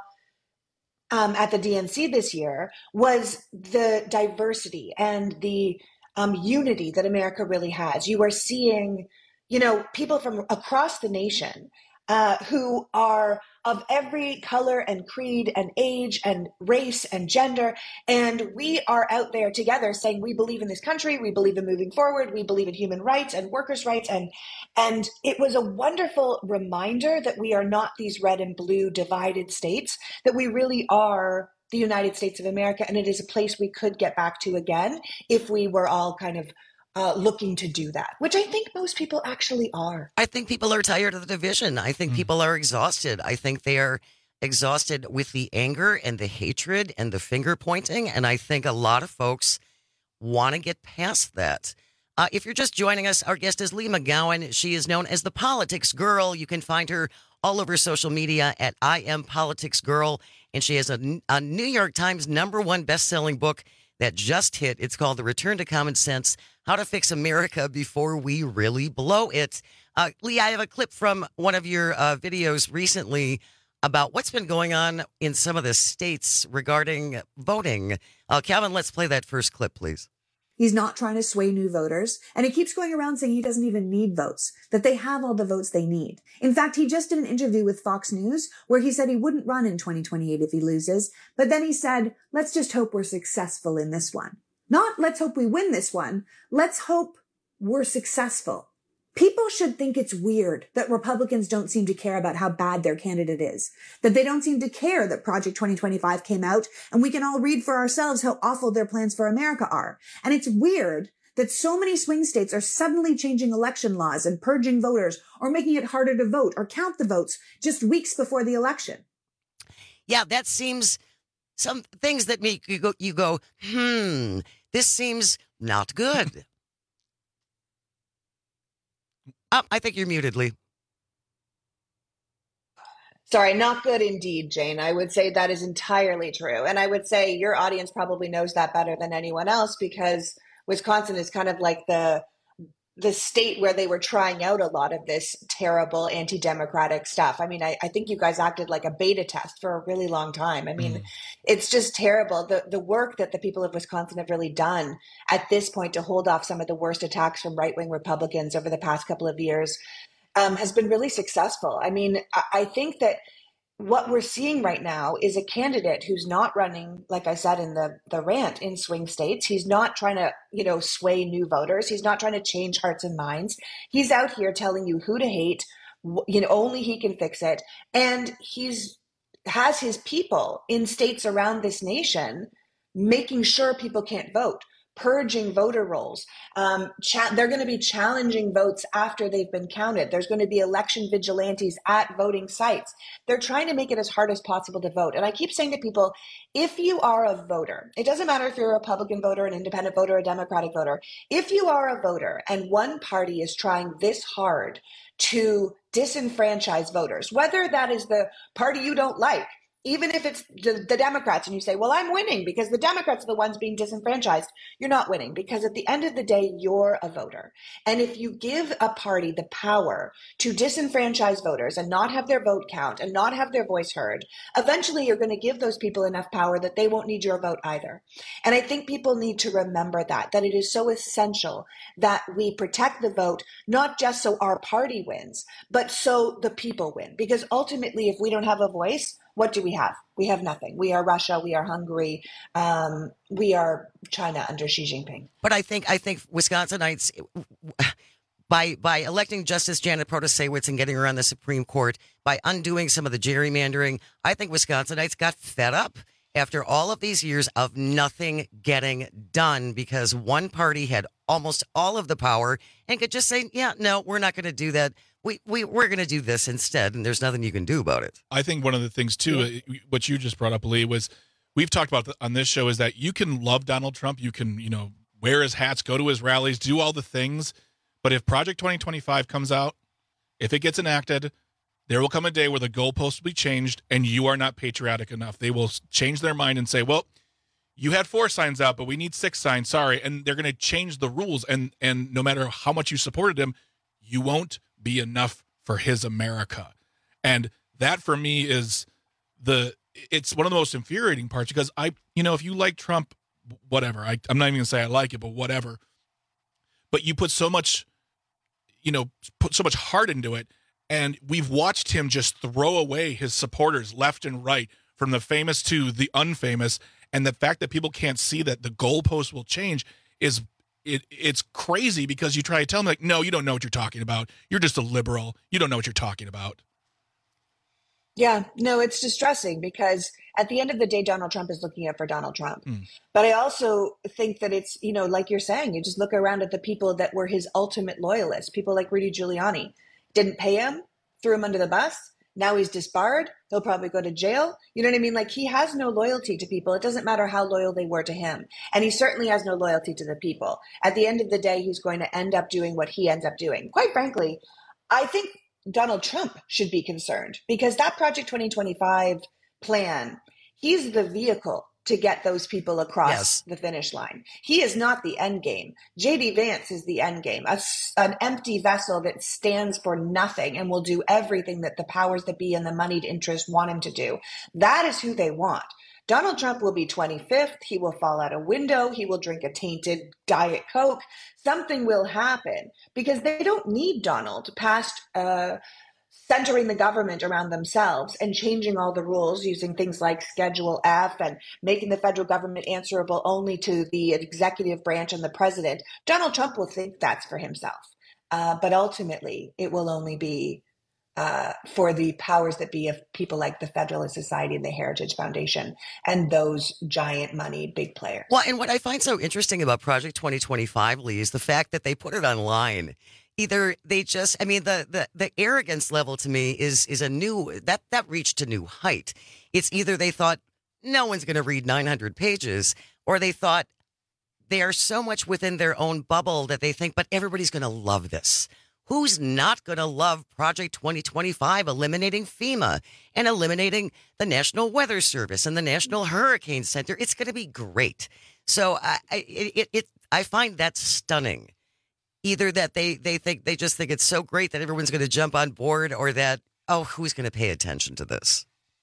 Um, at the D N C this year was the diversity and the um, unity that America really has. You are seeing, you know, people from across the nation uh, who are of every color and creed and age and race and gender. And we are out there together saying, we believe in this country. We believe in moving forward. We believe in human rights and workers' rights. And, and it was a wonderful reminder that we are not these red and blue divided states, that we really are the United States of America. And it is a place we could get back to again if we were all kind of Uh, looking to do that, which I think most people actually are. I think people are tired of the division. I think mm. people are exhausted. I think they are exhausted with the anger and the hatred and the finger pointing. And I think a lot of folks want to get past that. Uh, if you're just joining us, our guest is Leigh McGowan. She is known as the Politics Girl. You can find her all over social media at I Am Politics Girl. And she has a, a New York Times number one best-selling book that just hit. It's called The Return to Common Sense, How to Fix America Before We Really Blow It. Uh, Leigh, I have a clip from one of your uh, videos recently about what's been going on in some of the states regarding voting. Uh, Calvin, let's play that first clip, please. He's not trying to sway new voters, and he keeps going around saying he doesn't even need votes, that they have all the votes they need. In fact, he just did an interview with Fox News where he said he wouldn't run in twenty twenty-eight if he loses, but then he said, let's just hope we're successful in this one. Not let's hope we win this one, let's hope we're successful. People should think it's weird that Republicans don't seem to care about how bad their candidate is, that they don't seem to care that Project twenty twenty-five came out and we can all read for ourselves how awful their plans for America are. And it's weird that so many swing states are suddenly changing election laws and purging voters or making it harder to vote or count the votes just weeks before the election. Yeah, that seems some things that make you go, you go, hmm, this seems not good. Oh, I think you're muted, Leigh. Sorry, not good indeed, Jane. I would say that is entirely true. And I would say your audience probably knows that better than anyone else because Wisconsin is kind of like the the state where they were trying out a lot of this terrible anti-democratic stuff. I mean, I, I think you guys acted like a beta test for a really long time. I mean, mm. it's just terrible. The the work that the people of Wisconsin have really done at this point to hold off some of the worst attacks from right-wing Republicans over the past couple of years um, has been really successful. I mean, I, I think that what we're seeing right now is a candidate who's not running, like I said in the, the rant, in swing states. He's not trying to, you know, sway new voters. He's not trying to change hearts and minds. He's out here telling you who to hate. You know, only he can fix it. And he's has his people in states around this nation making sure people can't vote, purging voter rolls. Um, cha- they're going to be challenging votes after they've been counted. There's going to be election vigilantes at voting sites. They're trying to make it as hard as possible to vote. And I keep saying to people, if you are a voter, it doesn't matter if you're a Republican voter, an independent voter, a Democratic voter. If you are a voter and one party is trying this hard to disenfranchise voters, whether that is the party you don't like, even if it's the, the Democrats and you say, well, I'm winning because the Democrats are the ones being disenfranchised, you're not winning because at the end of the day, you're a voter. And if you give a party the power to disenfranchise voters and not have their vote count and not have their voice heard, eventually you're going to give those people enough power that they won't need your vote either. And I think people need to remember that, that it is so essential that we protect the vote, not just so our party wins, but so the people win. Because ultimately, if we don't have a voice, what do we have? We have nothing. We are Russia. We are Hungary. Um, we are China under Xi Jinping. But I think I think Wisconsinites, by by electing Justice Janet Protasewicz and getting her on the Supreme Court, by undoing some of the gerrymandering, I think Wisconsinites got fed up after all of these years of nothing getting done because one party had almost all of the power and could just say, yeah, no, we're not going to do that. we, we, we're going to do this instead, and there's nothing you can do about it. I think one of the things, too, yeah. what you just brought up, Lee, was we've talked about on this show is that you can love Donald Trump. You can, you know, wear his hats, go to his rallies, do all the things. But if Project twenty twenty-five comes out, if it gets enacted, there will come a day where the goalposts will be changed and you are not patriotic enough. They will change their mind and say, well, you had four signs out, but we need six signs. Sorry. And they're going to change the rules. And, and no matter how much you supported him, you won't be enough for his America. And that for me is the, it's one of the most infuriating parts because I, you know, if you like Trump, whatever, I, I'm not even going to say I like it, but whatever. But you put so much, you know, put so much heart into it. And we've watched him just throw away his supporters left and right, from the famous to the unfamous. And the fact that people can't see that the goalpost will change is it. It's crazy because you try to tell them, like, no, you don't know what you're talking about. You're just a liberal. You don't know what you're talking about. Yeah, no, it's distressing because at the end of the day, Donald Trump is looking out for Donald Trump. Mm. But I also think that it's, you know, like you're saying, you just look around at the people that were his ultimate loyalists, people like Rudy Giuliani. Didn't pay him, threw him under the bus. Now he's disbarred. He'll probably go to jail. You know what I mean? Like, he has no loyalty to people. It doesn't matter how loyal they were to him. And he certainly has no loyalty to the people. At the end of the day, he's going to end up doing what he ends up doing. Quite frankly, I think Donald Trump should be concerned because that Project twenty twenty-five plan, he's the vehicle to get those people across yes. the finish line. He is not the end game. J D Vance is the end game, a, an empty vessel that stands for nothing and will do everything that the powers that be and the moneyed interests want him to do. That is who they want. Donald Trump will be twenty-fifth. He will fall out a window. He will drink a tainted Diet Coke. Something will happen because they don't need Donald past uh, centering the government around themselves and changing all the rules using things like Schedule F and making the federal government answerable only to the executive branch and the president. Donald Trump will think that's for himself. Uh, but ultimately, it will only be uh, for the powers that be of people like the Federalist Society and the Heritage Foundation and those giant money big players. Well, and what I find so interesting about Project twenty twenty-five, Lee, is the fact that they put it online. Either they just, I mean, the, the, the arrogance level to me is is a new, that, that reached a new height. It's either they thought no one's going to read nine hundred pages, or they thought they are so much within their own bubble that they think, but everybody's going to love this. Who's not going to love Project twenty twenty-five, eliminating FEMA and eliminating the National Weather Service and the National Hurricane Center? It's going to be great. So I, it, it, it, I find that stunning. Either that they, they think they just think it's so great that everyone's going to jump on board, or that, oh, who's going to pay attention to this?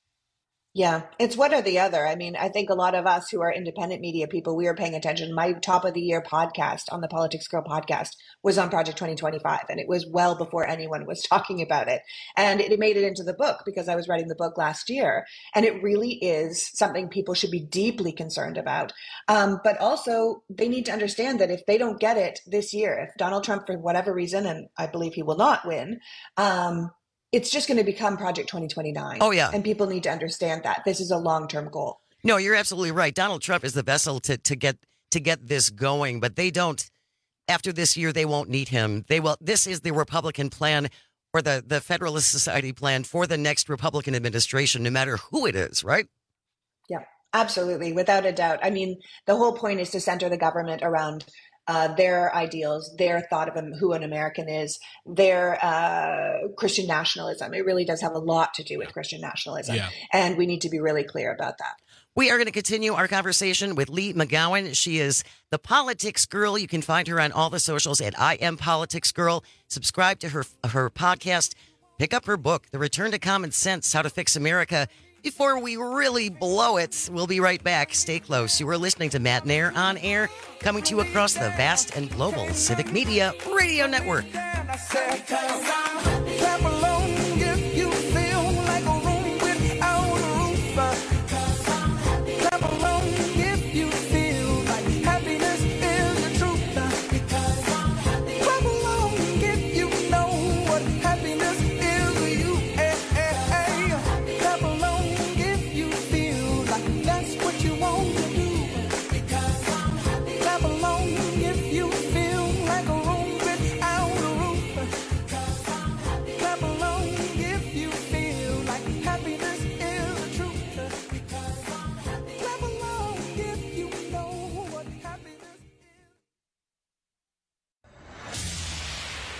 Yeah, it's one or the other. I mean, I think a lot of us who are independent media people, we are paying attention. My top of the year podcast on the Politics Girl podcast was on Project twenty twenty-five, and it was well before anyone was talking about it. And it made it into the book because I was writing the book last year. And it really is something people should be deeply concerned about. Um, but also, they need to understand that if they don't get it this year, if Donald Trump, for whatever reason, and I believe he will not win, um, it's just going to become Project twenty twenty-nine. Oh, yeah. And people need to understand that this is a long-term goal. No, you're absolutely right. Donald Trump is the vessel to, to get to get this going, but they don't, after this year, they won't need him. They will. This is the Republican plan, or the, the Federalist Society plan for the next Republican administration, no matter who it is, right? Yeah, absolutely. Without a doubt. I mean, the whole point is to center the government around Uh, their ideals, their thought of who an American is, their uh, Christian nationalism. It really does have a lot to do with Christian nationalism. Yeah. And we need to be really clear about that. We are going to continue our conversation with Lee McGowan. She is the Politics Girl. You can find her on all the socials at I Am Politics Girl. Subscribe to her, her podcast. Pick up her book, The Return to Common Sense, How to Fix America Before We Really Blow It. We'll be right back. Stay close. You are listening to Matt Nair on air, coming to you across the vast and global Civic Media Radio Network.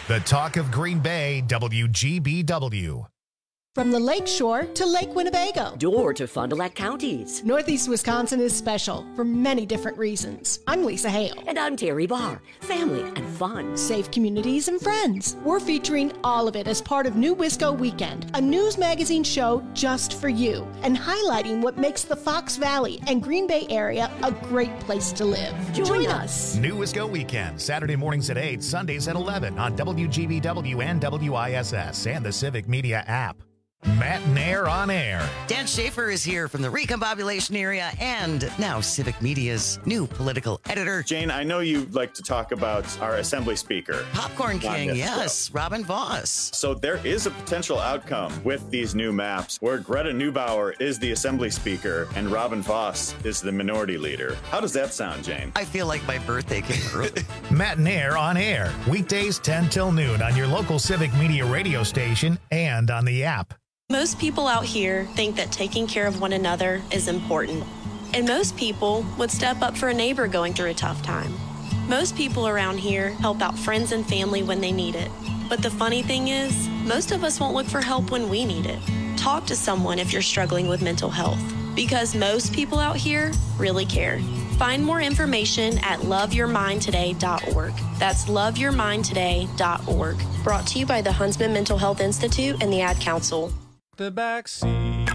The talk of Green Bay, W G B W. From the Lake Shore to Lake Winnebago. Door to Fond du Lac counties. Northeast Wisconsin is special for many different reasons. I'm Lisa Hale. And I'm Terry Barr. Family and fun. Safe communities and friends. We're featuring all of it as part of New Wisco Weekend, a news magazine show just for you, and highlighting what makes the Fox Valley and Green Bay area a great place to live. Join, Join us. us. New Wisco Weekend, Saturday mornings at eight, Sundays at eleven on W G B W and W I S S and the Civic Media app. Matt Nair on air. Dan Schaefer is here from the Recombobulation area and now Civic Media's new political editor. Jane, I know you like to talk about our Assembly Speaker. Popcorn King, yes, show. Robin Voss. So there is a potential outcome with these new maps where Greta Neubauer is the Assembly Speaker and Robin Voss is the Minority Leader. How does that sound, Jane? I feel like my birthday came early. Matt Nair on air. Weekdays ten till noon on your local Civic Media radio station and on the app. Most people out here think that taking care of one another is important. And most people would step up for a neighbor going through a tough time. Most people around here help out friends and family when they need it. But the funny thing is, most of us won't look for help when we need it. Talk to someone if you're struggling with mental health, because most people out here really care. Find more information at love your mind today dot org. That's love your mind today dot org. Brought to you by the Huntsman Mental Health Institute and the Ad Council. The back seat.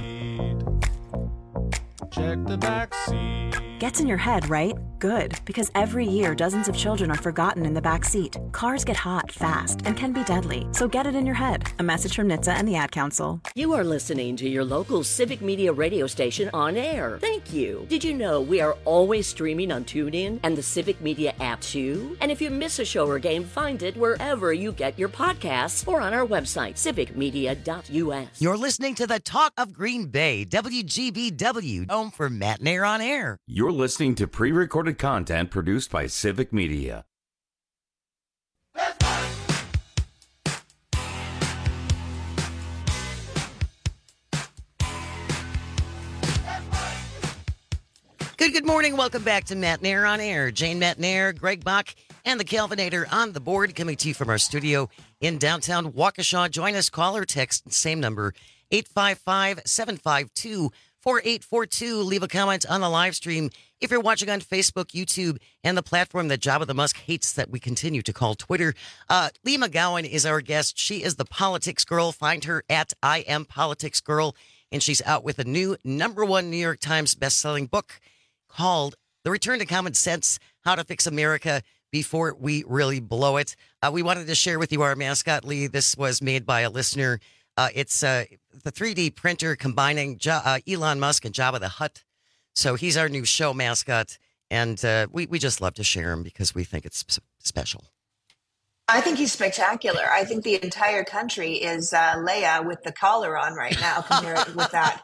Check the back seat. Gets in your head, right? Good, because every year dozens of children are forgotten in the back seat. Cars get hot fast and can be deadly, so get it in your head. A message from N H T S A and the Ad Council. You are listening to your local Civic Media radio station on air. Thank you. Did you know we are always streaming on TuneIn and the Civic Media app too? And if you miss a show or game, find it wherever you get your podcasts or on our website, civic media dot U S. You're listening to the Talk of Green Bay, W G B W, home for Matt Nair on air. You're listening to pre-recorded content produced by Civic Media. Good, good morning. Welcome back to Matt Nair on air. Jane Matt Nair, Greg Bach, and the Calvinator on the board, coming to you from our studio in downtown Waukesha. Join us, call or text, same number, eight five five, seven five two, four eight four two. Leave a comment on the live stream if you're watching on Facebook, YouTube, and the platform that Jabba the Musk hates that we continue to call Twitter. Uh, Lee McGowan is our guest. She is the Politics Girl. Find her at I Am Politics Girl, and she's out with a new number one New York Times bestselling book called The Return to Common Sense, How to Fix America Before We Really Blow It. Uh, we wanted to share with you our mascot, Lee. This was made by a listener. Uh, it's uh, the three D printer combining ja- uh, Elon Musk and Jabba the Hutt. So he's our new show mascot, and uh, we, we just love to share him because we think it's s- special. I think he's spectacular. I think the entire country is uh, Leia with the collar on right now compared with that.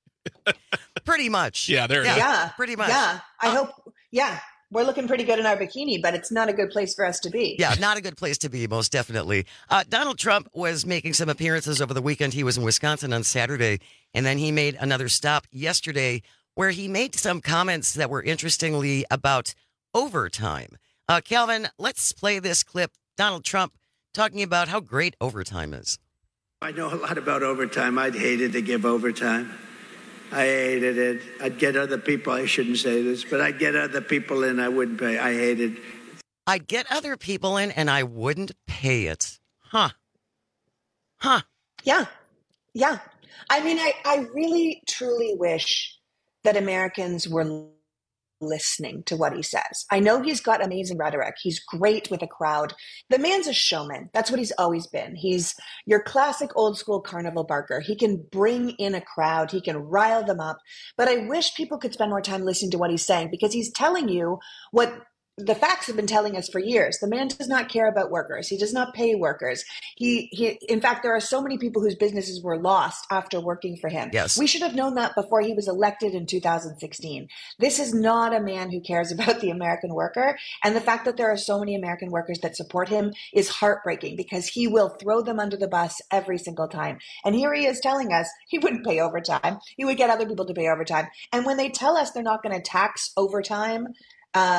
Pretty much. Yeah, there it Yeah, is. yeah, pretty much. Yeah, I hope, yeah. We're looking pretty good in our bikini, but it's not a good place for us to be. Yeah, not a good place to be, most definitely. Uh, Donald Trump was making some appearances over the weekend. He was in Wisconsin on Saturday, and then he made another stop yesterday where he made some comments that were interestingly about overtime. Uh, Calvin, let's play this clip. Donald Trump talking about how great overtime is. I know a lot about overtime. I'd hated to give overtime. I hated it. I'd get other people, I shouldn't say this, but I'd get other people in, I wouldn't pay. I hated it. I'd get other people in and I wouldn't pay it. Huh. Huh. Yeah. Yeah. I mean, I, I really, truly wish that Americans were listening to what he says. I know he's got amazing rhetoric. He's great with a crowd. The man's a showman. That's what he's always been. He's your classic old school carnival barker. He can bring in a crowd. He can rile them up. But I wish people could spend more time listening to what he's saying, because he's telling you what the facts have been telling us for years. The man does not care about workers. He does not pay workers. He, he, in fact, there are so many people whose businesses were lost after working for him. Yes. We should have known that before he was elected in two thousand sixteen. This is not a man who cares about the American worker. And the fact that there are so many American workers that support him is heartbreaking, because he will throw them under the bus every single time. And here he is telling us he wouldn't pay overtime. He would get other people to pay overtime. And when they tell us they're not going to tax overtime, uh,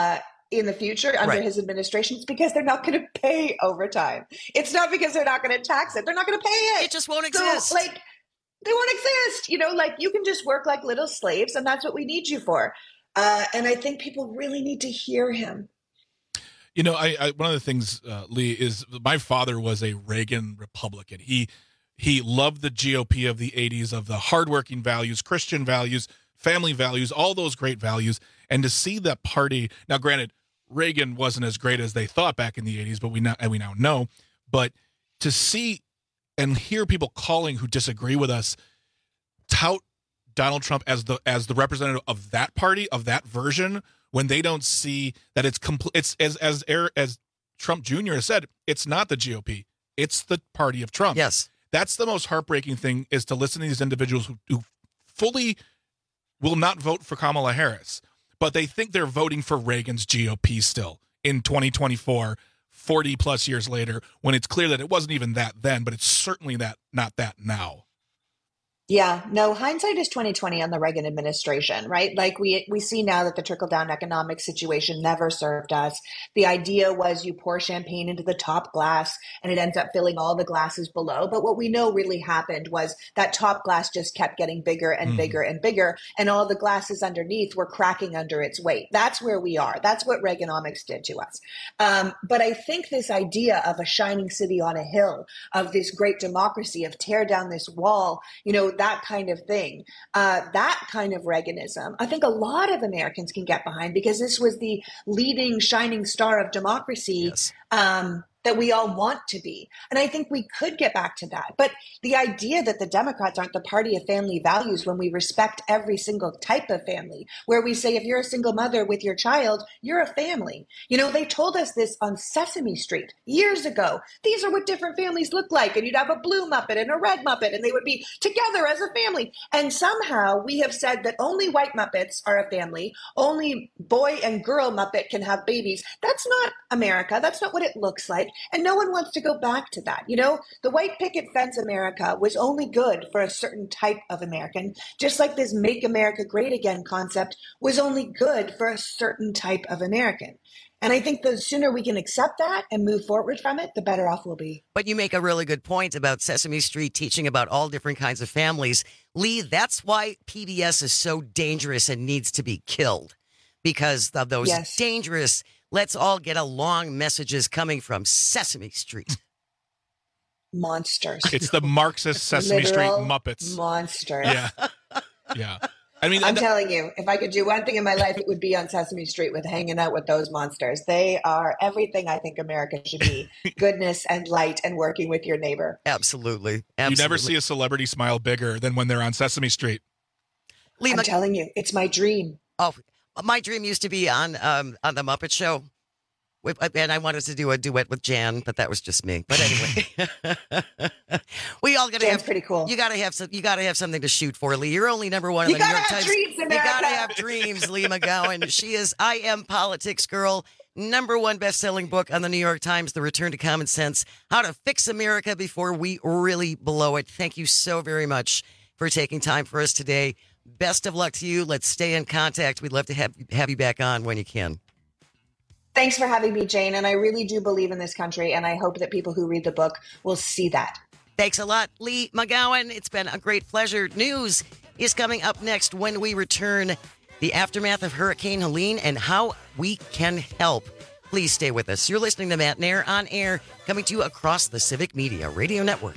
in the future under Right. his administration, it's because they're not going to pay overtime. It's not because they're not going to tax it. They're not going to pay it. It just won't So, exist. like, they won't exist. You know, like you can just work like little slaves, and that's what we need you for. Uh, and I think people really need to hear him. You know, I, I one of the things, uh, Lee, is my father was a Reagan Republican. He he loved the G O P of the eighties, of the hardworking values, Christian values, family values, all those great values. And to see that party now, granted, Reagan wasn't as great as they thought back in the eighties, but we now and we now know. But to see and hear people calling who disagree with us tout Donald Trump as the as the representative of that party, of that version, when they don't see that it's complete. It's as as as Trump Junior has said, it's not the G O P, it's the party of Trump. Yes, that's the most heartbreaking thing, is to listen to these individuals who, who fully will not vote for Kamala Harris, but they think they're voting for Reagan's G O P still in twenty twenty-four, forty plus years later, when it's clear that it wasn't even that then, but it's certainly that not that now. Yeah, no, hindsight is twenty twenty on the Reagan administration, right? Like we we see now that the trickle-down economic situation never served us. The idea was you pour champagne into the top glass and it ends up filling all the glasses below. But what we know really happened was that top glass just kept getting bigger and Mm. bigger and bigger, and all the glasses underneath were cracking under its weight. That's where we are. That's what Reaganomics did to us. Um, but I think this idea of a shining city on a hill, of this great democracy, of tear down this wall, you know, that kind of thing, uh, that kind of Reaganism, I think a lot of Americans can get behind, because this was the leading shining star of democracy. Yes. Um, that we all want to be. And I think we could get back to that. But the idea that the Democrats aren't the party of family values, when we respect every single type of family, where we say if you're a single mother with your child, you're a family. You know, they told us this on Sesame Street years ago. These are what different families look like. And you'd have a blue Muppet and a red Muppet, and they would be together as a family. And somehow we have said that only white Muppets are a family, only boy and girl Muppet can have babies. That's not America. That's not what it looks like. And no one wants to go back to that. You know, the white picket fence America was only good for a certain type of American, just like this Make America Great Again concept was only good for a certain type of American. And I think the sooner we can accept that and move forward from it, the better off we'll be. But you make a really good point about Sesame Street teaching about all different kinds of families. Lee, that's why P B S is so dangerous and needs to be killed, because of those Yes. dangerous let's all get along messages coming from Sesame Street. Monsters. It's the Marxist Sesame Street Literal Muppets. Monsters. Yeah. Yeah. I mean, I'm and- telling you, if I could do one thing in my life, it would be on Sesame Street with hanging out with those monsters. They are everything I think America should be. Goodness and light and working with your neighbor. Absolutely. you never Absolutely. see a celebrity smile bigger than when they're on Sesame Street. Lee, I'm my- telling you, it's my dream. Oh, my dream used to be on um, on the Muppet Show, with, and I wanted to do a duet with Jan, but that was just me. But anyway, we all gotta Jan's have pretty cool. You gotta have some. You gotta have something to shoot for, Lee. You're only number one You in the New gotta York have Times. dreams, you America. gotta have dreams, Lee McGowan. She is I Am Politics Girl, number one best-selling book on the New York Times, The Return to Common Sense: How to Fix America Before We Really Blow It. Thank you so very much for taking time for us today. Best of luck to you. Let's stay in contact. We'd love to have, have you back on when you can. Thanks for having me, Jane. And I really do believe in this country, and I hope that people who read the book will see that. Thanks a lot, Lee McGowan. It's been a great pleasure. News is coming up next when we return. The aftermath of Hurricane Helene and how we can help. Please stay with us. You're listening to Matt Nair on Air, coming to you across the Civic Media Radio Network.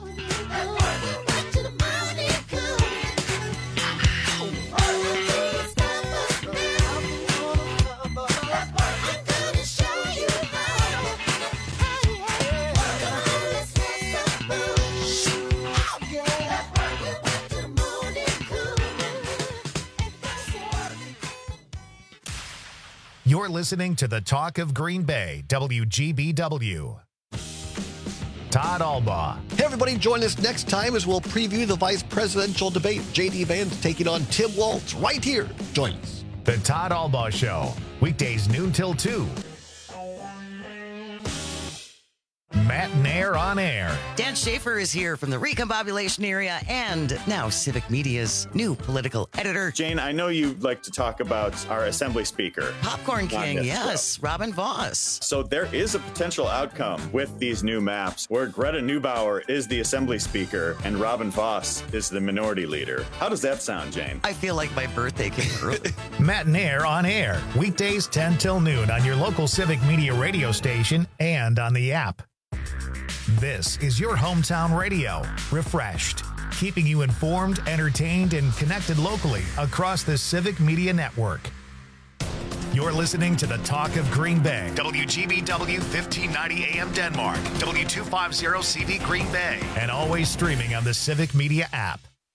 You're listening to the Talk of Green Bay, W G B W. Todd Albaugh. Hey, everybody, join us next time as we'll preview the vice presidential debate. J D Vance taking on Tim Walz right here. Join us. The Todd Albaugh Show, weekdays noon till two. Matt Nair on air. Dan Schaefer is here from the Recombobulation area and now Civic Media's new political editor. Jane, I know you like to talk about our Assembly Speaker. Popcorn King, yes, show. Robin Voss. So there is a potential outcome with these new maps where Greta Neubauer is the Assembly Speaker and Robin Voss is the Minority Leader. How does that sound, Jane? I feel like my birthday came early. Matt Nair on air, weekdays ten till noon on your local Civic Media radio station and on the app. This is your hometown radio, refreshed, keeping you informed, entertained, and connected locally across the Civic Media Network. You're listening to the Talk of Green Bay, W G B W fifteen ninety A M Denmark, W two fifty C V Green Bay, and always streaming on the Civic Media app.